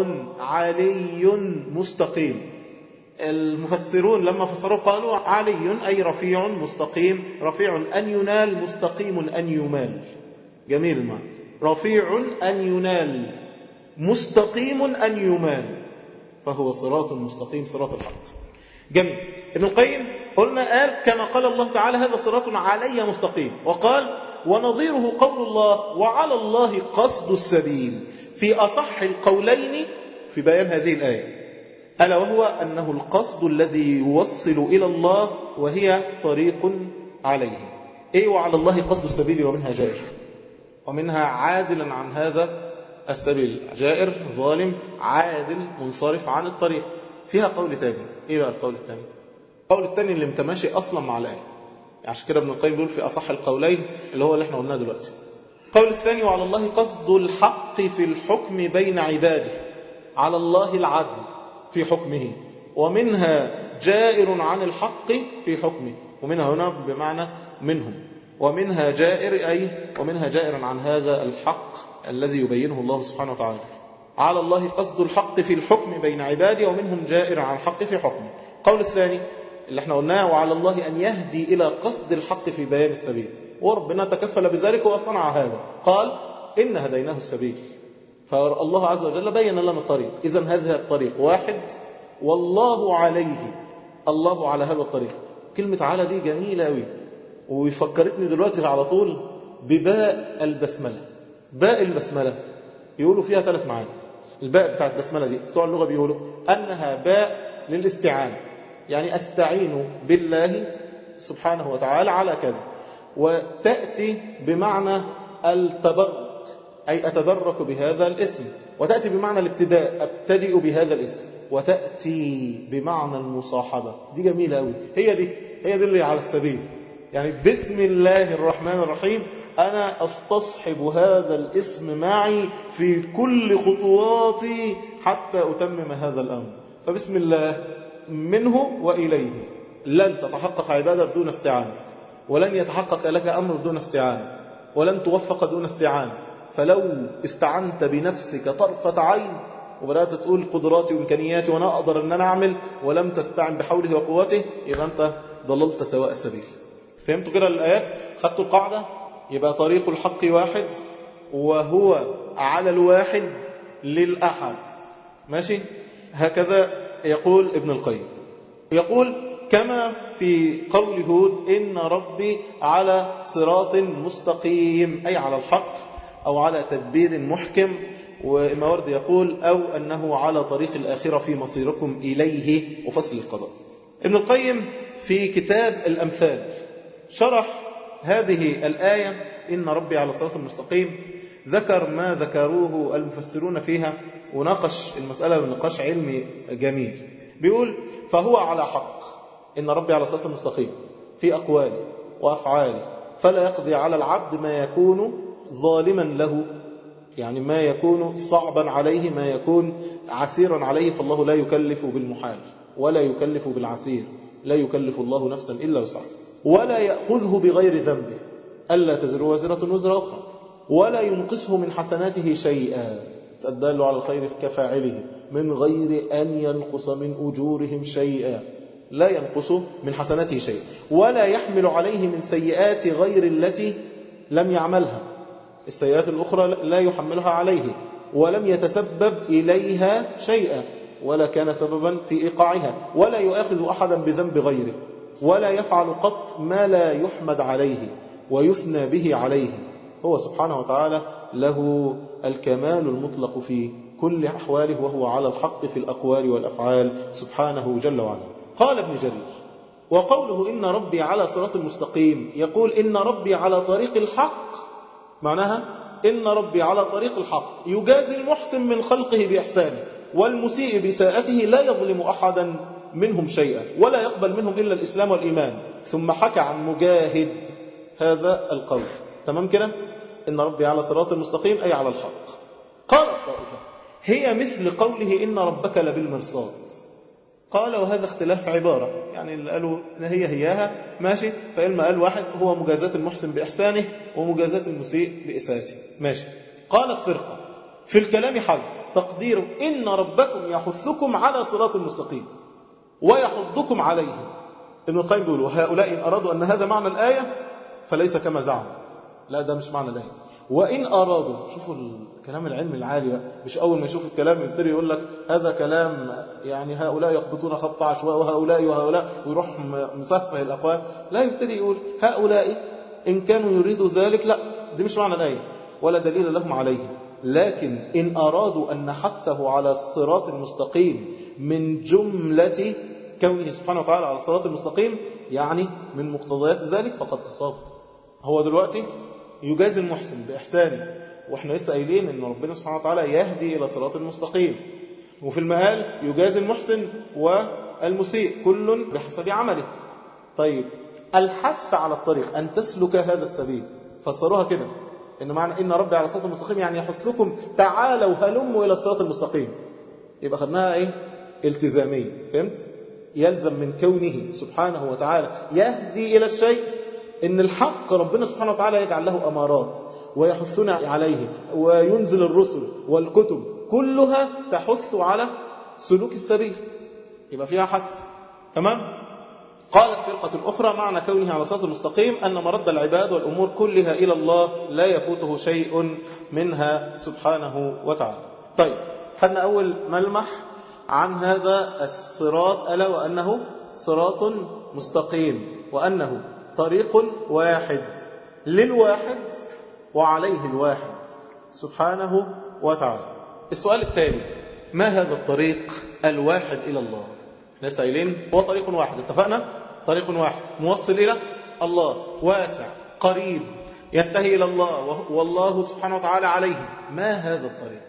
علي مستقيم. المفسرون لما فسروا قالوا علي أي رفيع مستقيم، رفيع أن ينال، مستقيم أن يمال. جميل المعنى، رفيع أن ينال، مستقيم أن يمال، فهو صراط مستقيم، صراط الحق. جميل. ابن القيم قلنا قال كما قال الله تعالى هذا صراط علي مستقيم، وقال ونظيره قول الله وعلى الله قصد السبيل في أصح القولين في بيان هذه الآية، ألا وهو أنه القصد الذي يوصل إلى الله وهي طريق عليه. إيه وعلى الله قصد السبيل ومنها جائر، ومنها عادلا عن هذا السبيل، جائر ظالم عادل منصرف عن الطريق. فيها قول تاني، ايه بقى القول التاني؟ القول التاني اللي متماشي اصلا مع الايه، عشان كده ابن القيم بيقول في اصح القولين اللي هو اللي احنا قلناه دلوقتي. القول الثاني وعلى الله قصد الحق في الحكم بين عباده، على الله العدل في حكمه، ومنها جائر عن الحق في حكمه، ومنها هنا بمعنى منهم، ومنها جائر أي ومنها جائر عن هذا الحق الذي يبينه الله سبحانه وتعالى. على الله قصد الحق في الحكم بين عباده، ومنهم جائر عن الحق في حكمه. القول الثاني اللي احنا قلناه وعلى الله أن يهدي إلى قصد الحق في بيان السبيل، وربنا تكفل بذلك وصنع هذا، قال إن هديناه السبيل، فالله عز وجل بين لنا الطريق. إذن هذا الطريق واحد والله عليه، الله على هذا الطريق. كلمة على دي جميلة أوي، ويفكرتني دلوقتي على طول بباء البسملة. باء البسملة يقولوا فيها ثلاث معاني. الباء بتاعت البسملة دي بتوع اللغة بيقولوا أنها باء للاستعانة، يعني أستعين بالله سبحانه وتعالى على كذا، وتأتي بمعنى التبرك أي أتبرك بهذا الاسم، وتأتي بمعنى الابتداء أبتدئ بهذا الاسم، وتأتي بمعنى المصاحبة. دي جميلة أوي، هي دي هي دي اللي على السبيل، يعني بسم الله الرحمن الرحيم أنا أستصحب هذا الاسم معي في كل خطواتي حتى أتمم هذا الأمر. فبسم الله منه وإليه لن تتحقق عبادة دون استعانة، ولن يتحقق لك أمر دون استعانة، ولن توفق دون استعانة. فلو استعنت بنفسك طرفة عين وبدأت تقول قدراتي وإمكانياتي وأنا أقدر أن أنا أعمل، ولم تستعن بحوله وقوته، يبقى أنت ضللت سواء السبيل. فهمتوا كده الآيات؟ خدتوا القاعدة؟ يبقى طريق الحق واحد، وهو على الواحد للأحد. ماشي؟ هكذا يقول ابن القيم. يقول كما في قول هود إن ربي على صراط مستقيم، أي على الحق أو على تدبير محكم. والماوردي يقول أو أنه على طريق الآخرة في مصيركم إليه وفصل القضاء. ابن القيم في كتاب الأمثال شرح هذه الآية إن ربي على صراط المستقيم، ذكر ما ذكروه المفسرون فيها، وناقش المسألة بنقاش علمي جميل. بيقول فهو على حق، إن ربي على صراط المستقيم في أقواله وأفعاله، فلا يقضي على العبد ما يكون ظالما له، يعني ما يكون صعبا عليه، ما يكون عسيرا عليه، فالله لا يكلف بالمحال ولا يكلف بالعسير، لا يكلف الله نفسا إلا وسعها، ولا يأخذه بغير ذنبه، ألا تزر وزرة وزر أخرى، ولا ينقصه من حسناته شيئا، الدال على الخير كفاعله، من غير أن ينقص من أجورهم شيئا، لا ينقص من حسناته شيئا، ولا يحمل عليه من سيئات غير التي لم يعملها، السيئات الأخرى لا يحملها عليه، ولم يتسبب إليها شيئا، ولا كان سببا في إيقاعها، ولا يؤاخذ أحدا بذنب غيره، ولا يفعل قط ما لا يحمد عليه ويثنى به عليه. هو سبحانه وتعالى له الكمال المطلق في كل أحواله، وهو على الحق في الأقوال والأفعال سبحانه جل وعلا. قال ابن جرير: وقوله إن ربي على صراط المستقيم، يقول إن ربي على طريق الحق، معناها إن ربي على طريق الحق يجازي المحسن من خلقه بإحسانه، والمسيء بساءته لا يظلم أحدا منهم شيئا، ولا يقبل منهم إلا الإسلام والإيمان. ثم حكى عن مجاهد هذا القول. تمام كده؟ إن ربي على صراط المستقيم أي على الحق. قال الطائفة: هي مثل قوله إن ربك لبالمرصاد. قال: وهذا اختلاف عبارة، يعني اللي قالوا إن هي هياها ماشي، فإلما قال واحد هو مجازات المحسن بإحسانه ومجازات المسيء بإساءته، ماشي. قالت فرقة: في الكلام حذف تقدير إن ربكم يحثكم على صراط المستقيم ويحضكم عليه. ابن القيم بيقول: وهؤلاء إن أرادوا أن هذا معنى الآية فليس كما زعم. لا، ده مش معنى الآية. وإن أرادوا، شوفوا الكلام العلمي العالي بقى، مش أول ما يشوف الكلام يبتدي يقول لك هذا كلام يعني هؤلاء يخبطون خبط عشواء وهؤلاء وهؤلاء ويروح مسفه الأقوال. لا، يبتدي يقول هؤلاء إن كانوا يريدوا ذلك، لا، دي مش معنى الآية ولا دليل لهم عليه. لكن إن أرادوا أن نحثه على الصراط المستقيم من جملة كونه سبحانه وتعالى على الصراط المستقيم، يعني من مقتضيات ذلك، فقد أصاب. هو دلوقتي يجازي المحسن بإحسانه، وإحنا لسه قايلين إن ربنا سبحانه وتعالى يهدي إلى صراط المستقيم، وفي المآل يجازي المحسن والمسيء كل بحسب عمله. طيب، الحث على الطريق أن تسلك هذا السبيل، فسروها كده إن معنى إن ربي على الصراط المستقيم يعني يحثكم تعالوا هلموا إلى الصراط المستقيم. يبقى خدناها إيه؟ التزامية. فهمت؟ يلزم من كونه سبحانه وتعالى يهدي إلى الشيء إن الحق ربنا سبحانه وتعالى يجعل له أمارات ويحثنا عليه، وينزل الرسل والكتب كلها تحث على سلوك السبيل، يبقى فيها حث. تمام؟ قالت فرقة أخرى: معنى كونه على صراط المستقيم أن مرد العباد والأمور كلها إلى الله لا يفوته شيء منها سبحانه وتعالى. طيب، خدنا أول ملمح عن هذا الصراط، ألا وأنه صراط مستقيم، وأنه طريق واحد للواحد وعليه الواحد سبحانه وتعالى. السؤال الثاني: ما هذا الطريق الواحد إلى الله؟ ناس قايلين هو طريق واحد، اتفقنا؟ طريق واحد موصل إلى الله، واسع قريب ينتهي إلى الله، والله سبحانه وتعالى عليه. ما هذا الطريق؟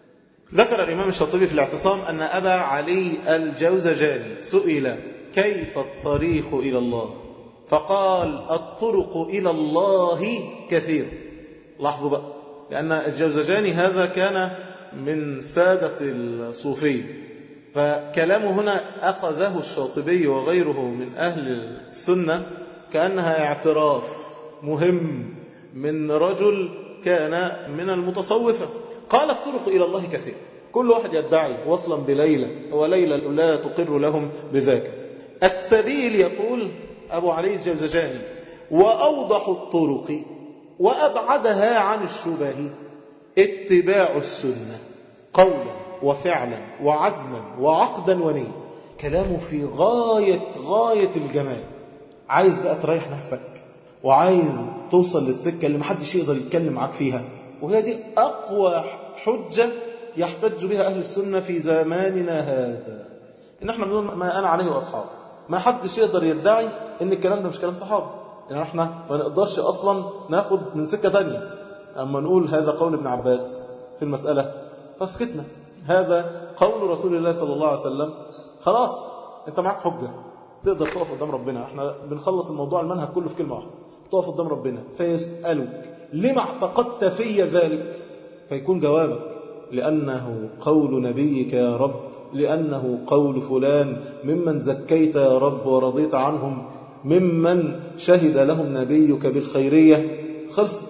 ذكر الإمام الشاطبي في الاعتصام أن أبا علي الجوزجاني سئل كيف الطريق إلى الله، فقال: الطرق إلى الله كثير. لاحظوا بقى، لأن الجوزجاني هذا كان من سادة الصوفية، فكلامه هنا أخذه الشاطبي وغيره من أهل السنة كأنها اعتراف مهم من رجل كان من المتصوفة. قال: الطرق إلى الله كثير، كل واحد يدعي وصلا بليلة، وليلة لا تقر لهم بذاك. السبيل، يقول أبو علي الجوزجاني: وأوضح الطرق وأبعدها عن الشبه اتباع السنة قولا وفعلا وعزما وعقدا ونية. كلامه في غاية غاية الجمال. عايز بقى تريح نفسك، وعايز توصل للسكة اللي محدش يقدر يتكلم معاك فيها، وهي دي أقوى حجة يحتج بها أهل السنة في زماننا هذا، إن احنا بنقول ما أنا عليه وأصحابه. ما حدش يقدر يدعي إن الكلام ده مش كلام صحابه، إن احنا ما نقدرش أصلا ناخد من سكة تانية. أما نقول هذا قول ابن عباس في المسألة فسكتنا، هذا قول رسول الله صلى الله عليه وسلم، خلاص انت معك حجة تقدر تقف قدام ربنا. احنا بنخلص الموضوع المنهج كله في كلمة واحدة: تقف قدام ربنا فيسألك لما اعتقدت في ذلك، فيكون جوابك لأنه قول نبيك يا رب، لأنه قول فلان ممن زكيت يا رب ورضيت عنهم، ممن شهد لهم نبيك بالخيرية. خلصت،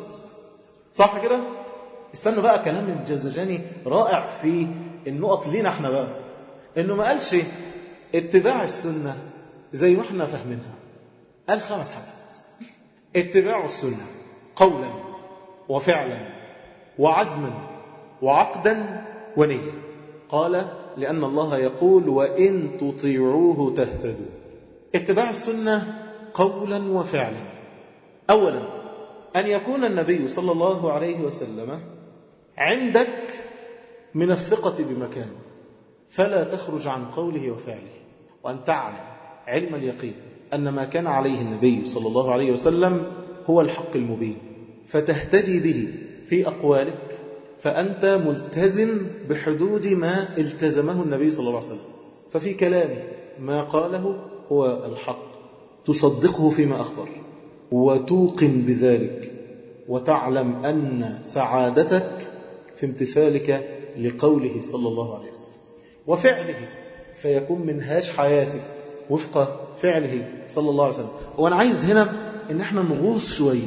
صح كده؟ استنوا بقى، كلام الجوزجاني رائع في النقط لينا احنا بقى، انه ما قالش اتباع السنة زي ما احنا فاهمينها، قال خمس حاجات: اتباع السنة قولا وفعلا وعزما وعقدا ونية. قال لأن الله يقول وإن تطيعوه تهتدوا. اتباع السنة قولا وفعلا. أولا أن يكون النبي صلى الله عليه وسلم عندك من الثقة بمكانه، فلا تخرج عن قوله وفعله، وأن تعلم علم اليقين أن ما كان عليه النبي صلى الله عليه وسلم هو الحق المبين، فتهتدي به في أقوالك، فأنت ملتزم بحدود ما التزمه النبي صلى الله عليه وسلم. ففي كلامه ما قاله هو الحق، تصدقه فيما أخبر وتوقن بذلك، وتعلم أن سعادتك في امتثالك لقوله صلى الله عليه وسلم وفعله، فيكون منهاج حياتك وفق فعله صلى الله عليه وسلم. وأنا عايز هنا إن احنا نغوص شوية،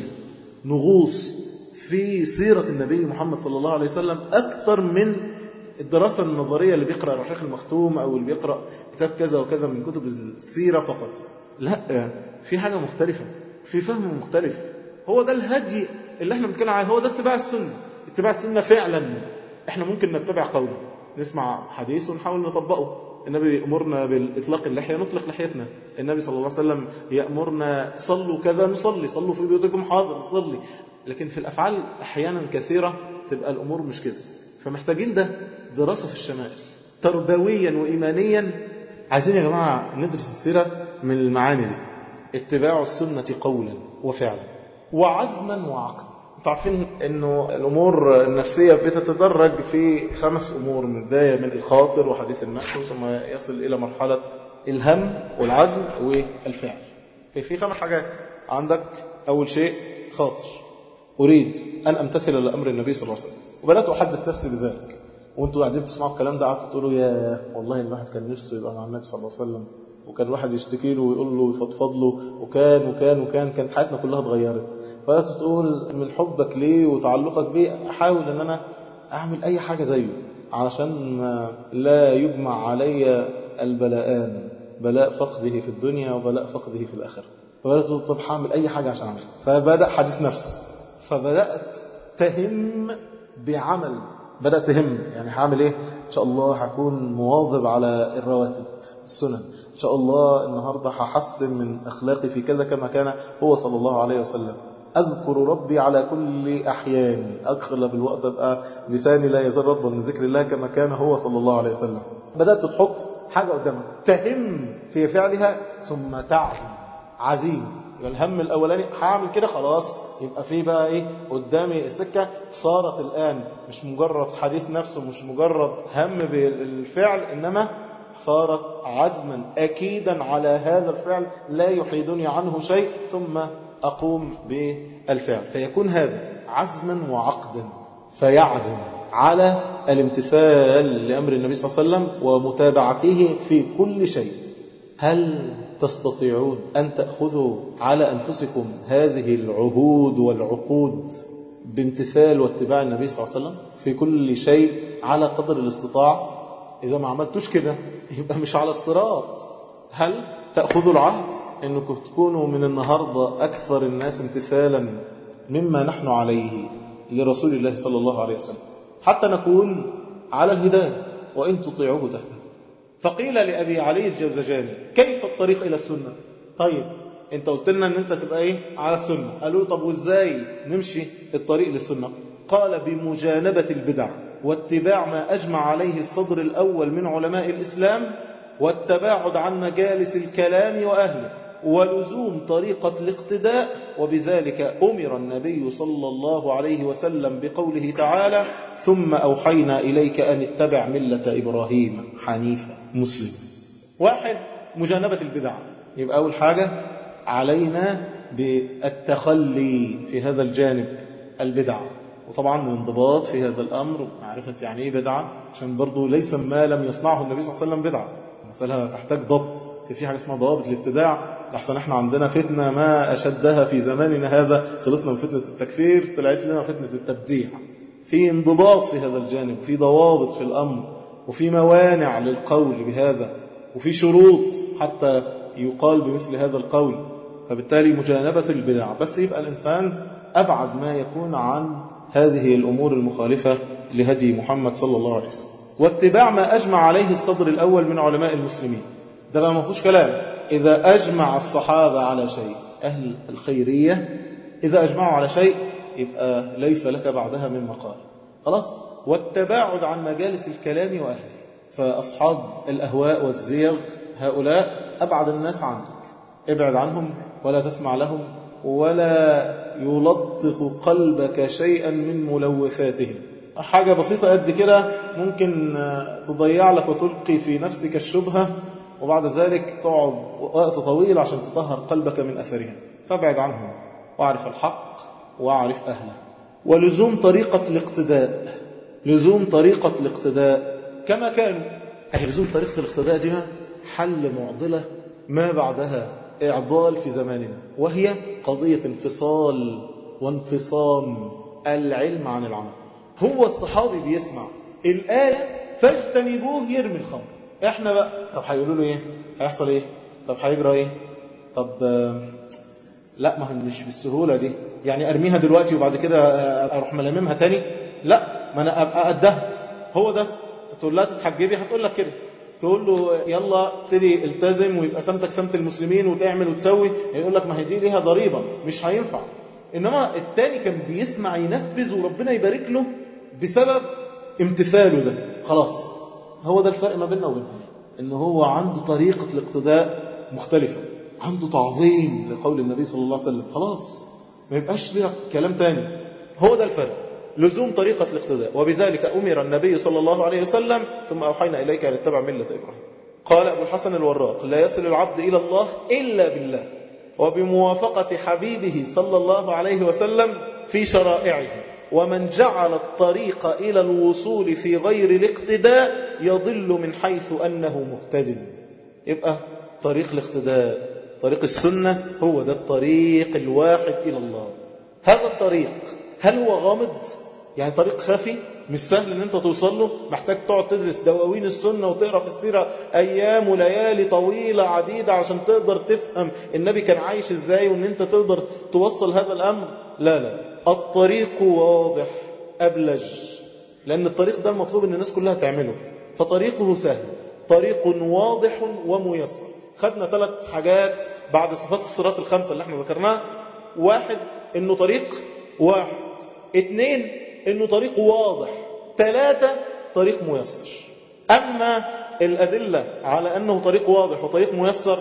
نغوص في سيرة النبي محمد صلى الله عليه وسلم أكثر من الدراسة النظرية اللي بيقرأ الرحيق المختوم أو اللي بيقرأ كتاب كذا وكذا من كتب السيرة فقط. لا، في حاجة مختلفة، في فهم مختلف. هو ده الهدي اللي احنا بنتكلم عليه، هو ده اتباع السنة. اتباع السنة فعلا احنا ممكن نتبع قوله، نسمع حديث ونحاول نطبقه. النبي يأمرنا بالإطلاق اللحية، نطلق لحيتنا. النبي صلى الله عليه وسلم يأمرنا صلوا كذا، نصلي. صلوا في بيوتكم، حاضر نصلي. لكن في الأفعال أحيانا كثيرة تبقى الأمور مش كده. فمحتاجين ده دراسة في الشمال تربويا وإيمانيا. عايزين يا جماعة ندرس السيرة من المعاني دي. اتباع السنة قولا وفعلا وعزما وعقلا. تعرفين انه الامور النفسية بتتدرج في خمس امور، من بداية من الخاطر وحديث النفس، ثم يصل الى مرحلة الهم والعزم والفعل. في خمس حاجات عندك. اول شيء خاطر، اريد ان امتثل لامر النبي صلى الله عليه وسلم، وبدأت احدث نفسي بذلك. وانتوا قاعدين تسمعوا الكلام ده قعدتوا تقولوا يا والله الواحد كان نفسه يبقى مع النبي صلى الله عليه وسلم، وكان الواحد يشتكي له ويقول له ويفضفض له، وكان وكان وكان كانت حياتنا كلها اتغيرت. فقعدت تقول من حبك ليه وتعلقك بيه احاول ان انا اعمل اي حاجة زيه علشان لا يجمع علي البلاءان، بلاء فقده في الدنيا وبلاء فقده في الآخرة. فبدأت تقول طب هعمل اي حاجة عشان اعمل. فبدأ حديث نفس، فبدأت تهم بعمل. بدأت تهم يعني هعمل ايه؟ ان شاء الله هكون مواظب على الرواتب السنن، ان شاء الله النهاردة هحسن من اخلاقي في كذا كما كان هو صلى الله عليه وسلم. أذكر ربي على كل أحيان، أغلب الوقت أبقى لساني لا يزال رطبا من ذكر الله كما كان هو صلى الله عليه وسلم. بدأت تحط حاجة قدامك تهم في فعلها ثم تعزم عزيم. يبقى الهم الأولاني هعمل كده خلاص، يبقى في بقى إيه قدامي السكة. صارت الآن مش مجرد حديث نفسه، مش مجرد هم بالفعل، إنما صارت عزما أكيدا على هذا الفعل لا يحيدني عنه شيء، ثم أقوم بالفعل. فيكون هذا عزما وعقدا، فيعزم على الامتثال لأمر النبي صلى الله عليه وسلم ومتابعته في كل شيء. هل تستطيعون أن تأخذوا على أنفسكم هذه العهود والعقود بامتثال واتباع النبي صلى الله عليه وسلم في كل شيء على قدر الاستطاعة؟ إذا ما عملتوش كده يبقى مش على الصراط. هل تأخذوا العهد أنكم تكونوا من النهاردة أكثر الناس امتثالا مما نحن عليه لرسول الله صلى الله عليه وسلم، حتى نكون على الهداية وإن تطيعوه تهتدوا؟ فقيل لأبي علي الجوزجاني كيف الطريق إلى السنة؟ طيب انت قلت لنا ان انت تبقى ايه على السنة. قالوا طب وازاي نمشي الطريق للسنة؟ قال بمجانبة البدع واتباع ما أجمع عليه الصدر الأول من علماء الإسلام، والتباعد عن مجالس الكلام وأهله، ولزوم طريقة الاقتداء. وبذلك أمر النبي صلى الله عليه وسلم بقوله تعالى ثم أوحينا إليك أن اتبع ملة إبراهيم حنيفا مسلم. واحد مجانبة البدع، يبقى أول حاجة علينا بالتخلي في هذا الجانب البدع، وطبعا الانضباط في هذا الأمر، معرفة يعني إيه بدعة، عشان برضو ليس ما لم يصنعه النبي صلى الله عليه وسلم بدعة. المسألة تحتاج ضبط. في حاجة اسمها ضوابط الابتداع، لحسن احنا عندنا فتنة ما أشدها في زماننا هذا، خلصنا من فتنة التكفير طلعت لنا فتنة التبديع. في انضباط في هذا الجانب، في ضوابط في الأمر، وفي موانع للقول بهذا، وفي شروط حتى يقال بمثل هذا القول. فبالتالي مجانبة البدع، بس يبقى الإنسان أبعد ما يكون عن هذه الأمور المخالفة لهدي محمد صلى الله عليه وسلم. واتباع ما أجمع عليه الصدر الأول من علماء المسلمين. ده بقى ما فيهوش كلام. إذا أجمع الصحابة على شيء، أهل الخيرية إذا أجمعوا على شيء يبقى ليس لك بعدها من مقال. خلاص. والتباعد عن مجالس الكلام وأهله، فأصحاب الأهواء والزيغ هؤلاء أبعد الناس عنك، ابعد عنهم ولا تسمع لهم ولا يلطخ قلبك شيئا من ملوثاتهم. حاجة بسيطة قد كده ممكن تضيع لك وتلقي في نفسك الشبهة، وبعد ذلك تقعد وقت طويل عشان تطهر قلبك من أثرها. فابعد عنهم واعرف الحق واعرف أهله. ولزوم طريقة الاقتداء، لزوم طريقة الاقتداء كما كانوا. أهل لزوم طريقة الاقتداء دي حل معضلة ما بعدها إعضال في زماننا، وهي قضية انفصال وانفصام العلم عن العمل. هو الصحابي بيسمع الآية فاجتنبوه يرمي الخمر، احنا بقى طب هيقولوا له ايه؟ هيحصل ايه؟ طب هيجرى ايه؟ طب لا ما هي مش بالسهولة دي، يعني ارميها دلوقتي وبعد كده اروح ملممها تاني؟ لا، ما انا ابقى قدها. هو ده تقول لها تتحجبي هتقول لك كده، تقول له يلا ابتدي التزم ويبقى سمتك سمت المسلمين وتعمل وتسوي، يقول لك ما هي دي ليها ضريبة مش هينفع. انما التاني كان بيسمع ينفذ وربنا يبارك له بسبب امتثاله ده. خلاص، هو ده الفرق ما بيننا وبينهم، ان هو عنده طريقة الاقتداء مختلفة، عنده تعظيم لقول النبي صلى الله عليه وسلم. خلاص ما يبقاش ليه كلام تاني. هو ده الفرق، لزوم طريقة الاقتداء. وبذلك أمر النبي صلى الله عليه وسلم ثم أوحينا إليك أن اتبع ملة إبراهيم. قال أبو الحسن الوراق: لا يصل العبد إلى الله إلا بالله وبموافقة حبيبه صلى الله عليه وسلم في شرائعه، ومن جعل الطريق إلى الوصول في غير الاقتداء يضل من حيث أنه مهتد. يبقى طريق الاقتداء، طريق السنة، هو ده الطريق الواحد إلى الله. هذا الطريق هل هو غامض؟ يعني طريق خفي مش سهل ان انت توصل له، محتاج تقعد تدرس دواوين السنة وتقرأ في السيرة ايام وليالي طويلة عديدة عشان تقدر تفهم النبي كان عايش ازاي وان انت تقدر توصل هذا الامر؟ لا لا، الطريق واضح أبلج، لان الطريق ده المطلوب ان الناس كلها تعمله، فطريقه سهل، طريق واضح وميسر. خدنا ثلاث حاجات بعد صفات الصراط الخمسة اللي احنا ذكرناها. واحد، انه طريق واحد. اثنين، انه طريق واضح. ثلاثة، طريق ميسر. اما الادلة على انه طريق واضح وطريق ميسر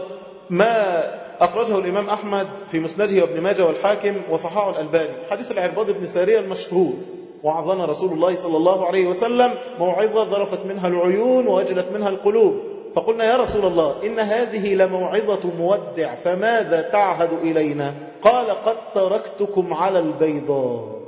ما اخرجه الامام احمد في مسنده وابن ماجه والحاكم وصححه الالباني، حديث العرباض بن سارية المشهور: وعظنا رسول الله صلى الله عليه وسلم موعظة ذرفت منها العيون ووجلت منها القلوب، فقلنا يا رسول الله إن هذه لموعظة مودع فماذا تعهد إلينا؟ قال: قد تركتكم على البيضاء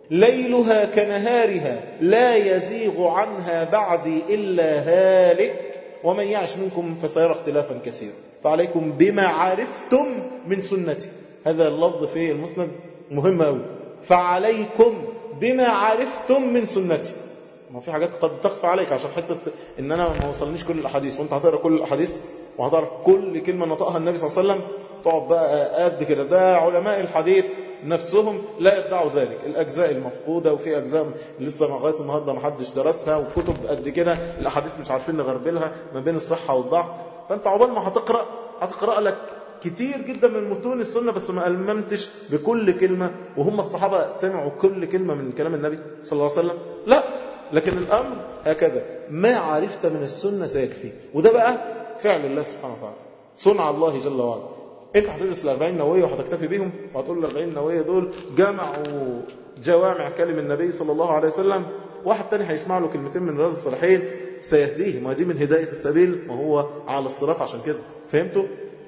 ليلها كنهارها لا يزيغ عنها بعدي إلا هالك ومن يعش منكم فسيرى اختلافا كثيرا فعليكم بما عرفتم من سنتي. هذا اللفظ في المسند مهم أوي، فعليكم بما عرفتم من سنتي. ما في حاجات قد تخفى عليك عشان حتة ان انا ما وصلنيش كل الاحاديث، وانت هتقرا كل الاحاديث وهتعرف كل كلمة نطقها النبي صلى الله عليه وسلم، تقعد بقى قد كده. ده علماء الحديث نفسهم لا يدعوا ذلك، الاجزاء المفقودة، وفي اجزاء لسه لغايه النهارده ما حدش درسها، وكتب قد كده الاحاديث مش عارفين نغربلها ما بين الصحة والضعف. فانت عقبال ما هتقرا هتقرا لك كتير جدا من متون السنة بس ما ألممتش بكل كلمة. وهم الصحابة سمعوا كل كلمة من كلام النبي صلى الله عليه وسلم؟ لا، لكن الأمر هكذا، ما عرفت من السنة سيكفي. وده بقى فعل الله سبحانه وتعالى، صنع الله جل وعلا. انت هتدرس الأربعين نووية وهتكتفي بيهم وهتقول الأربعين نووية دول جمعوا جوامع كلم النبي صلى الله عليه وسلم، واحد تاني هيسمع له كلمتين من رياض الصالحين سيهديه. ما دي من هداية السبيل، ما هو على الصراط عشان كده. فهمتوا؟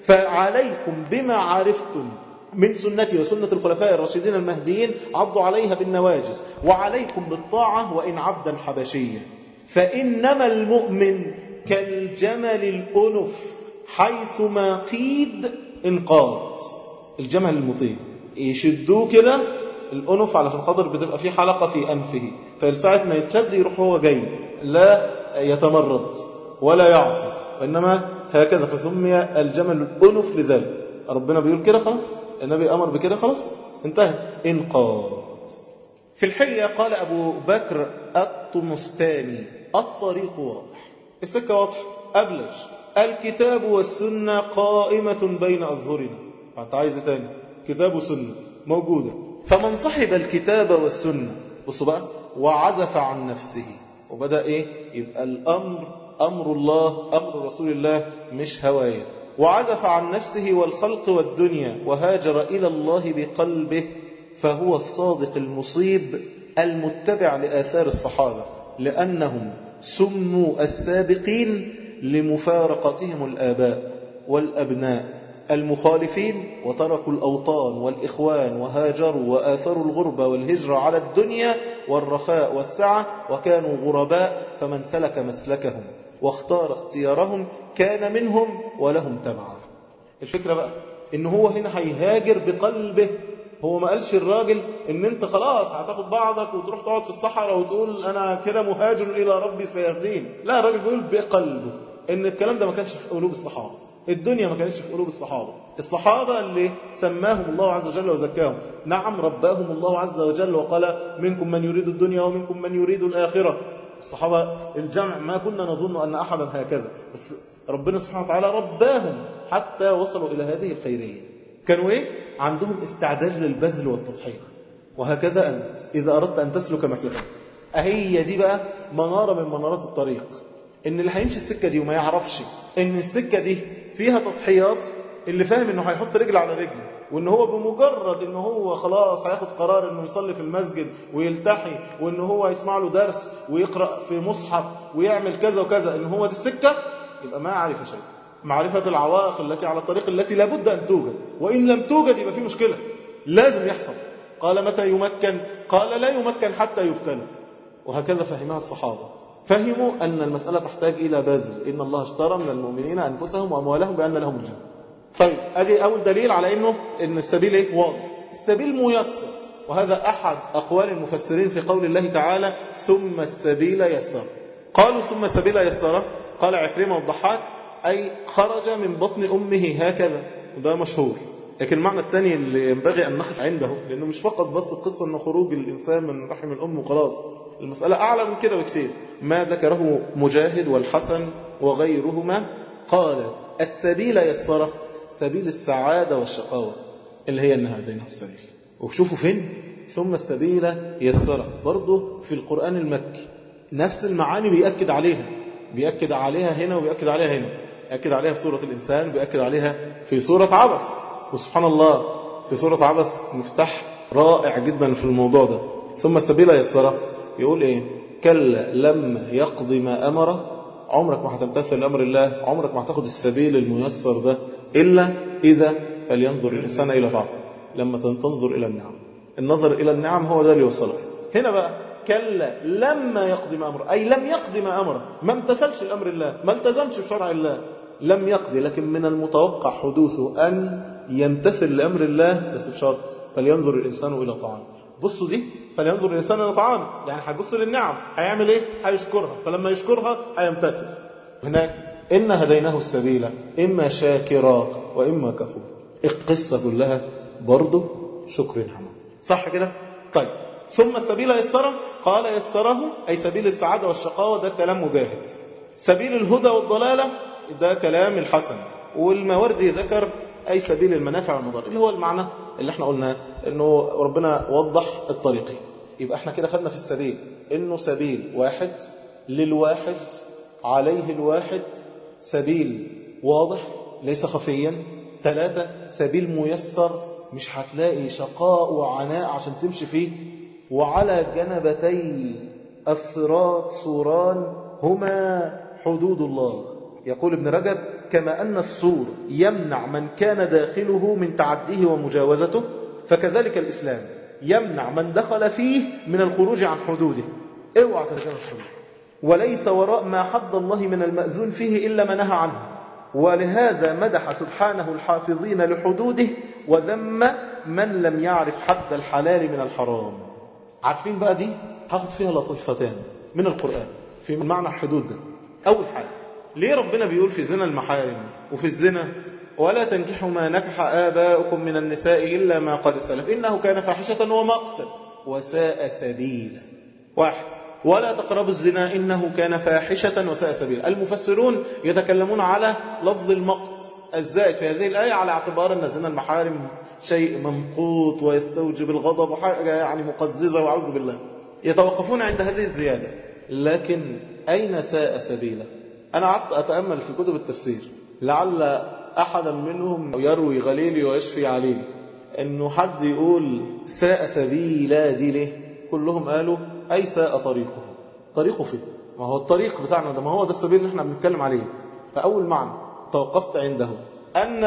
فعليكم بما عرفتم من سنتي وسنة الخلفاء الراشدين المهديين عضوا عليها بالنواجذ، وعليكم بالطاعة وإن عبدا حبشيا، فإنما المؤمن كالجمل الأنف حيثما قيد انقاض. الجمل المطيع يشدوه كده الأنف علشان خاطر بتبقى فيه حلقة في أنفه، فالساعة ما يتشد يروح هو جاي، لا يتمرد ولا يعصي، وإنما هكذا، فسمي الجمل الأنف لذلك. ربنا بيقول كده خلاص، النبي أمر بكده خلاص، انتهى، انقاض. في الحلية قال أبو بكر الطمستاني: الطريق واضح، السكة واضحة، أبلج. الكتاب والسنة قائمة بين أظهرنا. فأنت عايز تاني كتاب وسنة موجودة. فمن صحب الكتاب والسنة، بصوا بقى، وعزف عن نفسه، وبدأ إيه؟ يبقى الأمر أمر الله، أمر رسول الله، مش هواية. وعزف عن نفسه والخلق والدنيا وهاجر إلى الله بقلبه، فهو الصادق المصيب المتبع لآثار الصحابة، لأنهم سموا السابقين لمفارقتهم الآباء والأبناء المخالفين، وتركوا الأوطان والإخوان وهاجروا وآثروا الغربة والهجرة على الدنيا والرخاء والسعة، وكانوا غرباء، فمن سلك مسلكهم واختار اختيارهم كان منهم ولهم تبعا. الفكرة بقى إن هو هنا هيهاجر بقلبه. هو ما قالش الراجل إن أنت خلاص هتاخد بعضك وتروح تقعد في الصحراء وتقول أنا كده مهاجر إلى ربي سيهدين. لا، الراجل بيقول بقلبه. إن الكلام ده ما كانش في قلوب الصحابة، الدنيا ما كانتش في قلوب الصحابة. الصحابة اللي سماهم الله عز وجل وزكاهم، نعم رباهم الله عز وجل وقال منكم من يريد الدنيا ومنكم من يريد الآخرة. الصحابة الجمع ما كنا نظن أن أحدا هكذا، بس ربنا سبحانه وتعالى رباهم حتى وصلوا إلى هذه الخيرية. كانوا إيه؟ عندهم استعداد للبذل والتضحية. وهكذا أنت إذا أردت أن تسلك مسلكا، أهي دي بقى منارة من منارات الطريق. إن اللي هيمشي السكة دي وما يعرفش إن السكة دي فيها تضحيات، اللي فاهم إنه هيحط رجل على رجل، وإن هو بمجرد إنه هو خلاص هياخد قرار إنه يصلي في المسجد ويلتحي، وإنه هو يسمع له درس ويقرأ في مصحف ويعمل كذا وكذا، إن هو دي السكة، يبقى ما عرف شيء. معرفة العوائق التي على الطريق التي لابد أن توجد، وإن لم توجد يبقى في مشكلة لازم يحصل. قال متى يمكن؟ قال لا يمكن حتى يبتلى. وهكذا فهمها الصحابة، فهموا أن المسألة تحتاج إلى بذل. إن الله اشترى من المؤمنين أنفسهم وأموالهم بأن لهم الجنة. طيب أجي أول دليل على إنه إن السبيل إيه؟ واضح، السبيل ميسر. وهذا أحد أقوال المفسرين في قول الله تعالى ثم السبيل يسر. قالوا ثم السبيل يسر، قال عكرمة والضحاك أي خرج من بطن أمه هكذا، وده مشهور. لكن المعنى الثاني اللي ينبغي أن نقف عنده، لأنه مش فقط بس القصة أن خروج الإنسان من رحم الأم وخلاص، المسألة أعلى من كده بكثير. ما ذكره مجاهد والحسن وغيرهما، قال السبيل يسره سبيل السعادة والشقاوة، اللي هي أن هديناه السبيل. وشوفوا فين ثم السبيل يسره، برضه في القرآن المكي نفس المعاني بيأكد عليها، بيأكد عليها هنا وبيأكد عليها هنا، بيأكد عليها في سورة الإنسان، بيأكد عليها في سورة عبس. وسبحان الله في سورة عبس مفتاح رائع جدا في الموضوع ده. ثم السبيل يسره يقول إيه؟ كلا لما يقضي ما أمره. عمرك ما هتمتثل لأمر الله، عمرك ما هتاخد السبيل الميسر ده إلا إذا فلينظر الإنسان إلى طاعته. لما تنظر إلى النعم، النظر إلى النعم هو ده اللي يوصلك. هنا بقى كلا لما يقضي ما أمره، أي لم يقضي ما أمره، ما امتثلش لأمر الله، ما التزمش بشرع الله، لم يقضي. لكن من المتوقع حدوثه أن يمتثل لأمر الله، بس بشرط فلينظر الإنسان إلى طعامه. بصوا دي فلينظر الإنسان إلى طعامه، يعني هيبص للنعم، هيعمل إيه؟ هيشكرها، فلما يشكرها هيمتثل. هناك إن هديناه السبيل إما شاكرا وإما كفور. القصة كلها برضه شكر نعمة، صح كده؟ طيب ثم السبيل يسره، قال يسره أي سبيل السعادة والشقاوة، ده كلام مجاهد. سبيل الهدى والضلالة ده كلام الحسن. والماوردي ذكر أي سبيل المنافع والمضار، اللي هو المعنى اللي احنا قلناه، انه ربنا وضح الطريقين. يبقى احنا كده خدنا في السبيل انه سبيل واحد للواحد عليه الواحد، سبيل واضح ليس خفيا. ثلاثة سبيل ميسر، مش هتلاقي شقاء وعناء عشان تمشي فيه. وعلى جنبتي الصراط سوران هما حدود الله. يقول ابن رجب كما أن السور يمنع من كان داخله من تعديه ومجاوزته، فكذلك الإسلام يمنع من دخل فيه من الخروج عن حدوده. اوعى تتجاوز الحدود، وليس وراء ما حد الله من المأذون فيه إلا ما نهى عنه. ولهذا مدح سبحانه الحافظين لحدوده وذم من لم يعرف حد الحلال من الحرام. عارفين بقى دي هاخد فيها لطيفتان من القرآن في معنى الحدود ده. أول حاجة، ليه ربنا بيقول في زنا المحارم وفي الزنا ولا تنكحوا ما نكح آباؤكم من النساء إلا ما قد سلف إنه كان فاحشة ومقتا وساء سبيلا؟ واحد. ولا تقربوا الزنا إنه كان فاحشة وساء سبيلا. المفسرون يتكلمون على لفظ المقت الزائد في هذه الآية على اعتبار أن زنا المحارم شيء ممقوت ويستوجب الغضب وحاجة يعني مقززة وأعوذ بالله. يتوقفون عند هذه الزيادة، لكن أين ساء سبيلا؟ أنا قعدت أتأمل في كتب التفسير لعل أحدا منهم يروي غليلي ويشفي عليلي، أنه حد يقول ساء سبيلا دي ليه؟ كلهم قالوا أي ساء طريقه. طريقه فيه، ما هو الطريق بتاعنا ده، ما هو ده السبيل اللي احنا بنتكلم عليه. فأول معنى توقفت عنده أن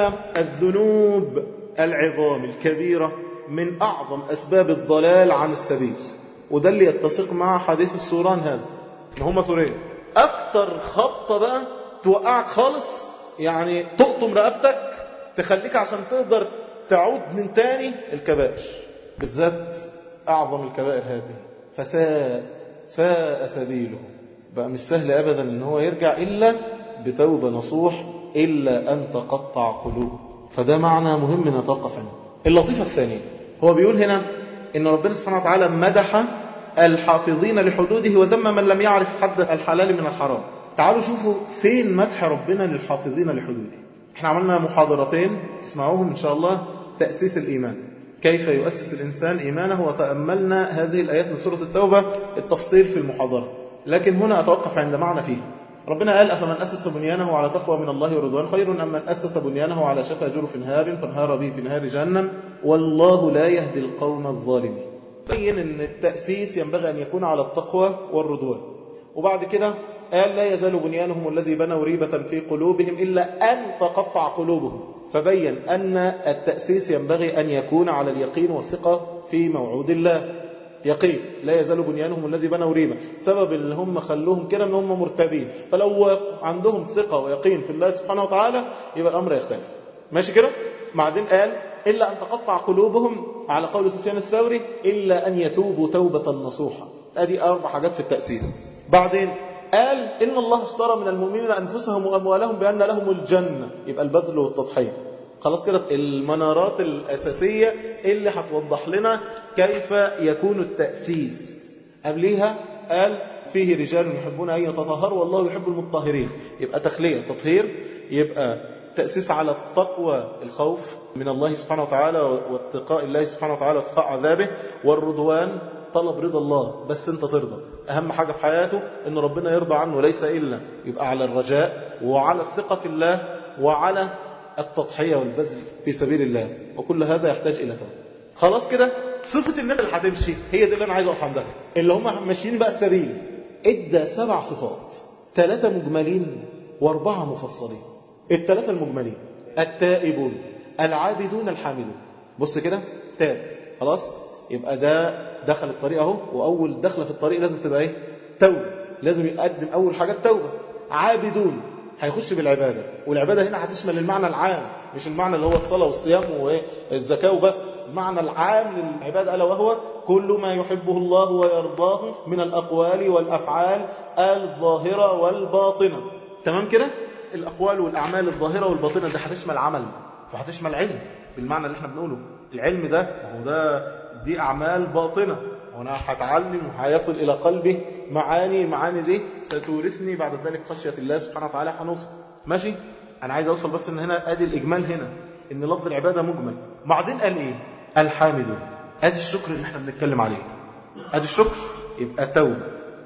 الذنوب العظام الكبيرة من أعظم أسباب الضلال عن السبيل، وده اللي يتسق مع حديث السوران هذا إن هما سورين. أكتر خبطة بقى توقعك خالص، يعني تقطم رقبتك تخليك عشان تقدر تعود من تاني الكبائر، بالذات أعظم الكبائر هذه. فساء ساء سبيله بقى، مش سهل أبدا إن هو يرجع إلا بتوبة نصوح، إلا أن تقطع قلوب. فده معنى مهم نتوقف عنه. اللطيفة الثانية هو بيقول هنا إن ربنا سبحانه وتعالى مدح الحافظين لحدوده وذم من لم يعرف حد الحلال من الحرام. تعالوا شوفوا فين مدح ربنا للحافظين لحدوده. احنا عملنا محاضرتين اسمعوهم إن شاء الله، تأسيس الإيمان، كيف يؤسس الإنسان إيمانه، وتأملنا هذه الآيات من سورة التوبة التفصيل في المحاضرة. لكن هنا أتوقف عند معنى فيه. ربنا قال أفمن أسس بنيانه على تقوى من الله ورضوان خير أم من أسس بنيانه على شفا جرف نهار فانهار به في نهار جهنم والله لا يهدي القوم الظالمين. بين أن التأسيس ينبغي أن يكون على التقوى والرضوان. وبعد كده قال لا يزال بنيانهم الذي بنوا ريبة في قلوبهم إلا أن تقطع قلوبهم. فبين أن التأسيس ينبغي أن يكون على اليقين والثقة في موعود الله. يقين لا يزال بنيانهم الذي بنوا ريبة، سبب اللي هم خلوهم كده ان هم مرتابين. فلو عندهم ثقة ويقين في الله سبحانه وتعالى يبقى الأمر يختلف. ماشي كده؟ بعدين قال إلا أن تقطع قلوبهم على قول سفيان الثوري إلا أن يتوبوا توبة نصوحة. ادي أربع حاجات في التأسيس. بعدين قال إن الله اشترى من المؤمنين أنفسهم وأموالهم بأن لهم الجنة، يبقى البذل والتضحية. خلاص كده المنارات الأساسية اللي هتوضح لنا كيف يكون التأسيس. قبليها قال فيه رجال يحبون أن يتطهروا والله يحب المطهرين، يبقى تخلية تطهير، يبقى تأسيس على التقوى الخوف من الله سبحانه وتعالى واتقاء الله سبحانه وتعالى واتقاء عذابه، والرضوان طلب رضا الله، بس انت ترضى. أهم حاجة في حياته ان ربنا يرضى عنه، ليس إلا يبقى على الرجاء وعلى الثقة في الله وعلى التضحية والبذل في سبيل الله، وكل هذا يحتاج إلى توبة. خلاص كده صفة الناس اللي هتمشي هي دي اللي أنا عايز أقف عندها، اللي هم ماشيين بقى السبيل. إدى سبع صفات، ثلاثة مجملين وأربعة مفصلين. الثلاثة المجملين التائبون العابدون الحامدون. بص كده تاب، خلاص يبقى ده دخل الطريق اهو، وأول دخلة في الطريق لازم تبقى إيه؟ توبة. لازم يقدم أول حاجة التوبة. عابدون هيخش بالعبادة، والعبادة هنا هتشمل المعنى العام، مش المعنى اللي هو الصلاة والصيام والزكاة وبس. المعنى العام للعبادة ألا وهو كل ما يحبه الله ويرضاه من الأقوال والأفعال الظاهرة والباطنة. تمام كده؟ الأقوال والأعمال الظاهرة والباطنة ده هتشمل عمل وهتشمل علم بالمعنى اللي احنا بنقوله. العلم ده هو ده دي أعمال باطنة، وانا هتعلم وهيصل إلى قلبي معاني معاني دي ستورثني بعد ذلك خشية الله سبحانه وتعالى. هنوصل ماشي. أنا عايز أوصل بس إن هنا أدي الإجمال هنا إن لفظ العبادة مجمل. بعدين قال إيه؟ الحامدون. أدي الشكر اللي احنا بنتكلم عليه. أدي الشكر يبقى توبة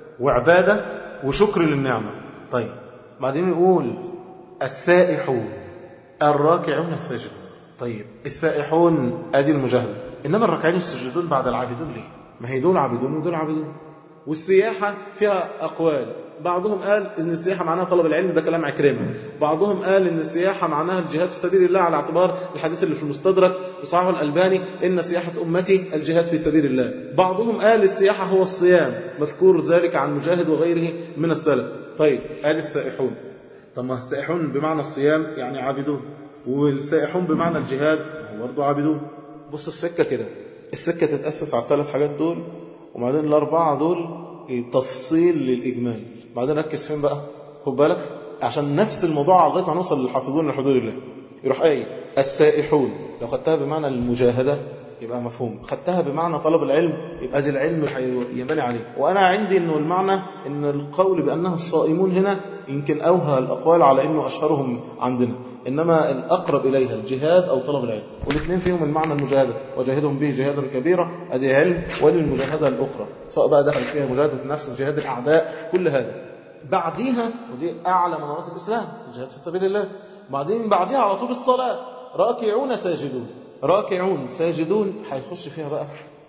وعبادة وشكر للنعمة. طيب بعدين يقول السائحون الراكعون الساجدون. طيب السائحون أدي المجاهدة، إنما الراكعين السجدون بعد العابدون ليه؟ ما هي دول عابدون ودول عابدون. والسياحة فيها أقوال، بعضهم قال إن السياحة معناها طلب العلم، ده كلام عكرمة. بعضهم قال إن السياحة معناها الجهاد في سبيل الله على اعتبار الحديث اللي في المستدرك وصححه الألباني إن سياحة أمتي الجهاد في سبيل الله. بعضهم قال السياحة هو الصيام، مذكور ذلك عن مجاهد وغيره من السلف. طيب قال السائحون، طب ما السائحون بمعنى الصيام يعني عابدون، والسائحون بمعنى الجهاد برضه عابدون. بص السكة كده، السكة تتأسس على الثلاث حاجات دول، وبعدين الأربعة دول تفصيل للإجمال. بعدين ركز فين بقى، خد بالك عشان نفس الموضوع لغاية ما نوصل للحافظون لحدود الله. يروح ايه السائحون لو خدتها بمعنى المجاهدة يبقى مفهوم. خدتها بمعنى طلب العلم، يبقى ذي العلم ينبني عليه. وأنا عندي أنه المعنى أن القول بأنها الصائمون هنا يمكن أوهى الأقوال على أنه أشهرهم عندنا، إنما الأقرب إليها الجهاد أو طلب العلم، والاثنين فيهم المعنى المجاهدة، وجاهدهم به جهادا كبيرا، أدي علم، وللمجاهدة الأخرى سواء بقى دخل فيها مجاهدة نفس جهاد الأعداء، كل هذا. بعديها ودي أعلى منارات الإسلام الجهاد في سبيل الله. بعدين بعديها على طول الصلاة، راكعون ساجدون. راكعون ساجدون هيخش فيها بقى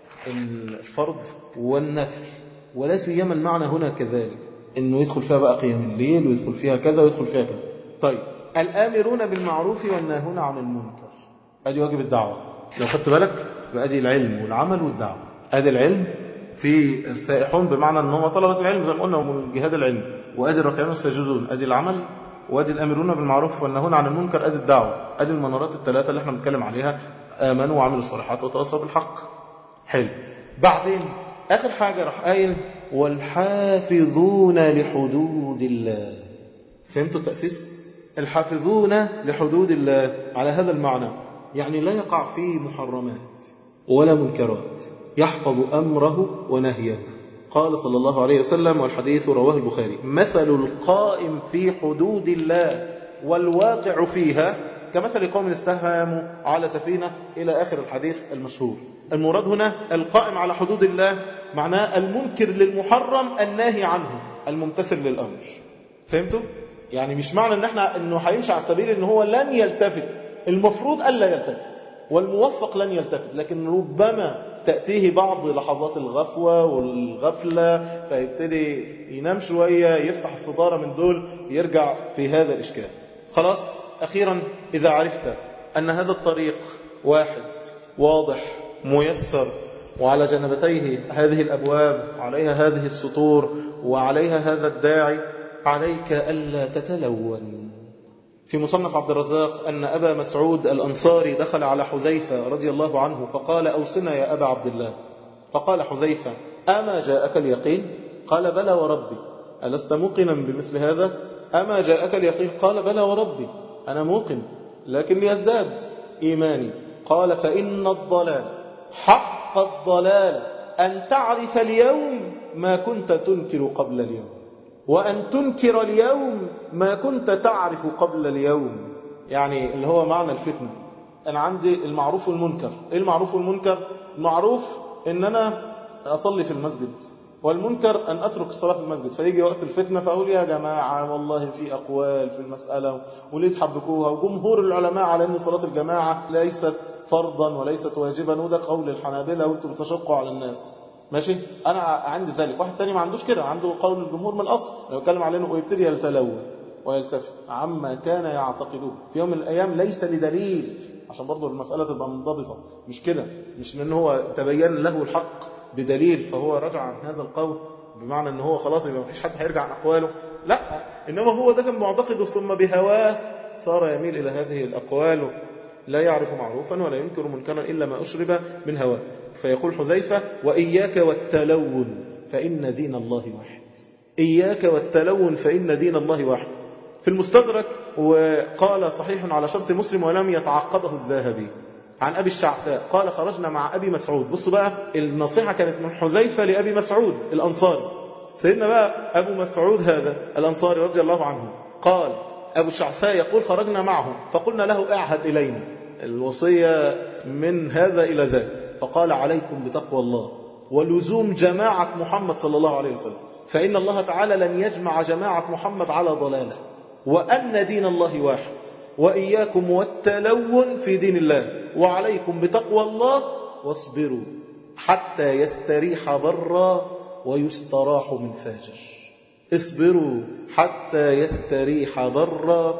الفرض والنفل، ولا سيما المعنى هنا كذلك انه يدخل فيها بقى قيام الليل، ويدخل فيها كذا ويدخل فيها كذا. طيب الآمرون بالمعروف والناهون عن المنكر، ادي واجب الدعوة. لو خدت بالك يبقى ادي العلم والعمل والدعوة. ادي العلم في السائحون بمعنى ان هم طلبة العلم زي ما قلنا ومن جهاد العلم، وادي الراكعون الساجدون ادي العمل، وادي الامرون بالمعروف والنهون عن المنكر ادي الدعوه. ادي المنارات الثلاثه اللي احنا بنتكلم عليها، امنوا وعملوا الصالحات وتواصوا بالحق. حلو. بعدين اخر حاجه راح قايل والحافظون لحدود الله. فهمتوا التاسيس؟ الحافظون لحدود الله على هذا المعنى، يعني لا يقع فيه محرمات ولا منكرات، يحفظ امره ونهيه. قال صلى الله عليه وسلم، والحديث رواه البخاري: مثل القائم في حدود الله والواقع فيها كمثل قوم استهاموا على سفينة، إلى آخر الحديث المشهور. المراد هنا القائم على حدود الله معناه المنكر للمحرم الناهي عنه الممتثل للأمر. فهمتوا؟ يعني مش معنى ان احنا انه هيمشي على السبيل ان هو لن يلتفت، المفروض ألا يلتفت، والموفق لن يلتفت، لكن ربما تأتيه بعض لحظات الغفوة والغفلة فيبتدي ينام شوية، يفتح الصدارة من دول، يرجع في هذا الإشكال. خلاص. أخيرا إذا عرفت أن هذا الطريق واحد واضح ميسر، وعلى جنبتيه هذه الأبواب، عليها هذه السطور، وعليها هذا الداعي، عليك ألا تتلون. في مصنف عبد الرزاق أن أبا مسعود الأنصاري دخل على حذيفة رضي الله عنه فقال: أوصنا يا أبا عبد الله. فقال حذيفة: أما جاءك اليقين؟ قال: بلى وربي. ألست موقنا بمثل هذا؟ أما جاءك اليقين؟ قال: بلى وربي، أنا موقن، لكن ليزداد إيماني. قال: فإن الضلال حق الضلال أن تعرف اليوم ما كنت تنكر قبل اليوم، وأن تنكر اليوم ما كنت تعرف قبل اليوم. يعني اللي هو معنى الفتنة. أنا عندي المعروف والمنكر. إيه المعروف والمنكر؟ المعروف إن أنا أصلي في المسجد، والمنكر أن أترك الصلاة في المسجد. فيجي وقت الفتنة فأقول يا جماعة والله في أقوال في المسألة وليه تحبكوها، وجمهور العلماء على أن صلاة الجماعة ليست فرضا وليست واجبا، وده قول الحنابلة، وانتم بتشقوا على الناس. ماشي. أنا عندي ذلك. واحد تاني ما عندوش كده، عنده قول الجمهور من الأصل، لو يتكلم علينا ويبتدي يتلون ويلتفت عما كان يعتقدوه في يوم من الأيام ليس لدليل، عشان برضو المسألة تبقى منضبطة. مش كده، مش لأنه هو تبين له الحق بدليل فهو رجع عن هذا القول بمعنى أنه هو خلاص يبقى مفيش حد هيرجع عن أقواله، لا، إنما هو ده كان معتقده ثم بهواه صار يميل إلى هذه الأقوال، لا يعرف معروفا ولا ينكر منكرا إلا ما أشرب من هواه. فيقول حذيفة: وإياك والتلون فإن دين الله واحد. إياك والتلون فإن دين الله واحد. في المستدرك وقال صحيح على شرط مسلم ولم يتعقبه الذهبي عن أبي الشعثاء قال: خرجنا مع أبي مسعود. بصوا بقى النصيحة كانت من حذيفة لأبي مسعود الأنصاري. سيدنا بقى أبو مسعود هذا الأنصاري رضي الله عنه قال: أبو الشعثاء يقول: خرجنا معه فقلنا له: اعهد إلينا، الوصية من هذا إلى ذاك. فقال: عليكم بتقوى الله ولزوم جماعة محمد صلى الله عليه وسلم، فإن الله تعالى لن يجمع جماعة محمد على ضلالة، وأن دين الله واحد، وإياكم والتلون في دين الله، وعليكم بتقوى الله واصبروا حتى يستريح برا ويستراح من فاجر. اصبروا حتى يستريح برا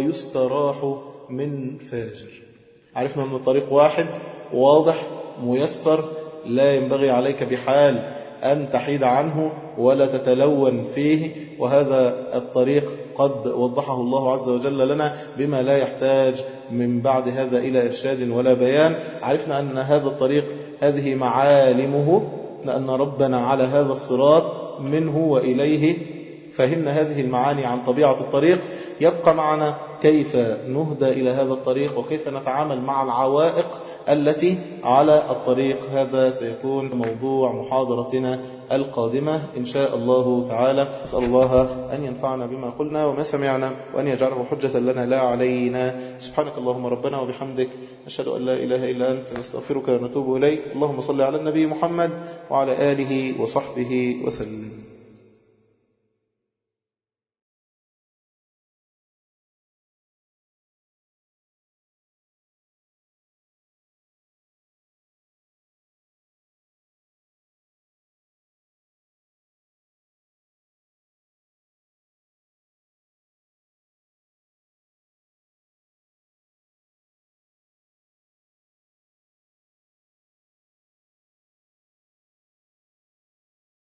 ويستراح من فاجر. عرفنا أن الطريق واحد واضح ميسر، لا ينبغي عليك بحال أن تحيد عنه ولا تتلون فيه، وهذا الطريق قد وضحه الله عز وجل لنا بما لا يحتاج من بعد هذا إلى إرشاد ولا بيان. عرفنا أن هذا الطريق هذه معالمه، لأن ربنا على هذا الصراط منه وإليه فهمنا هذه المعاني عن طبيعة الطريق، يبقى معنا كيف نهدى إلى هذا الطريق وكيف نتعامل مع العوائق التي على الطريق. هذا سيكون موضوع محاضرتنا القادمة إن شاء الله تعالى. أسأل الله أن ينفعنا بما قلنا وما سمعنا وأن يجعله حجة لنا لا علينا. سبحانك اللهم ربنا وبحمدك، نشهد أن لا إله إلا أنت، نستغفرك ونتوب إليك. اللهم صل على النبي محمد وعلى آله وصحبه وسلم.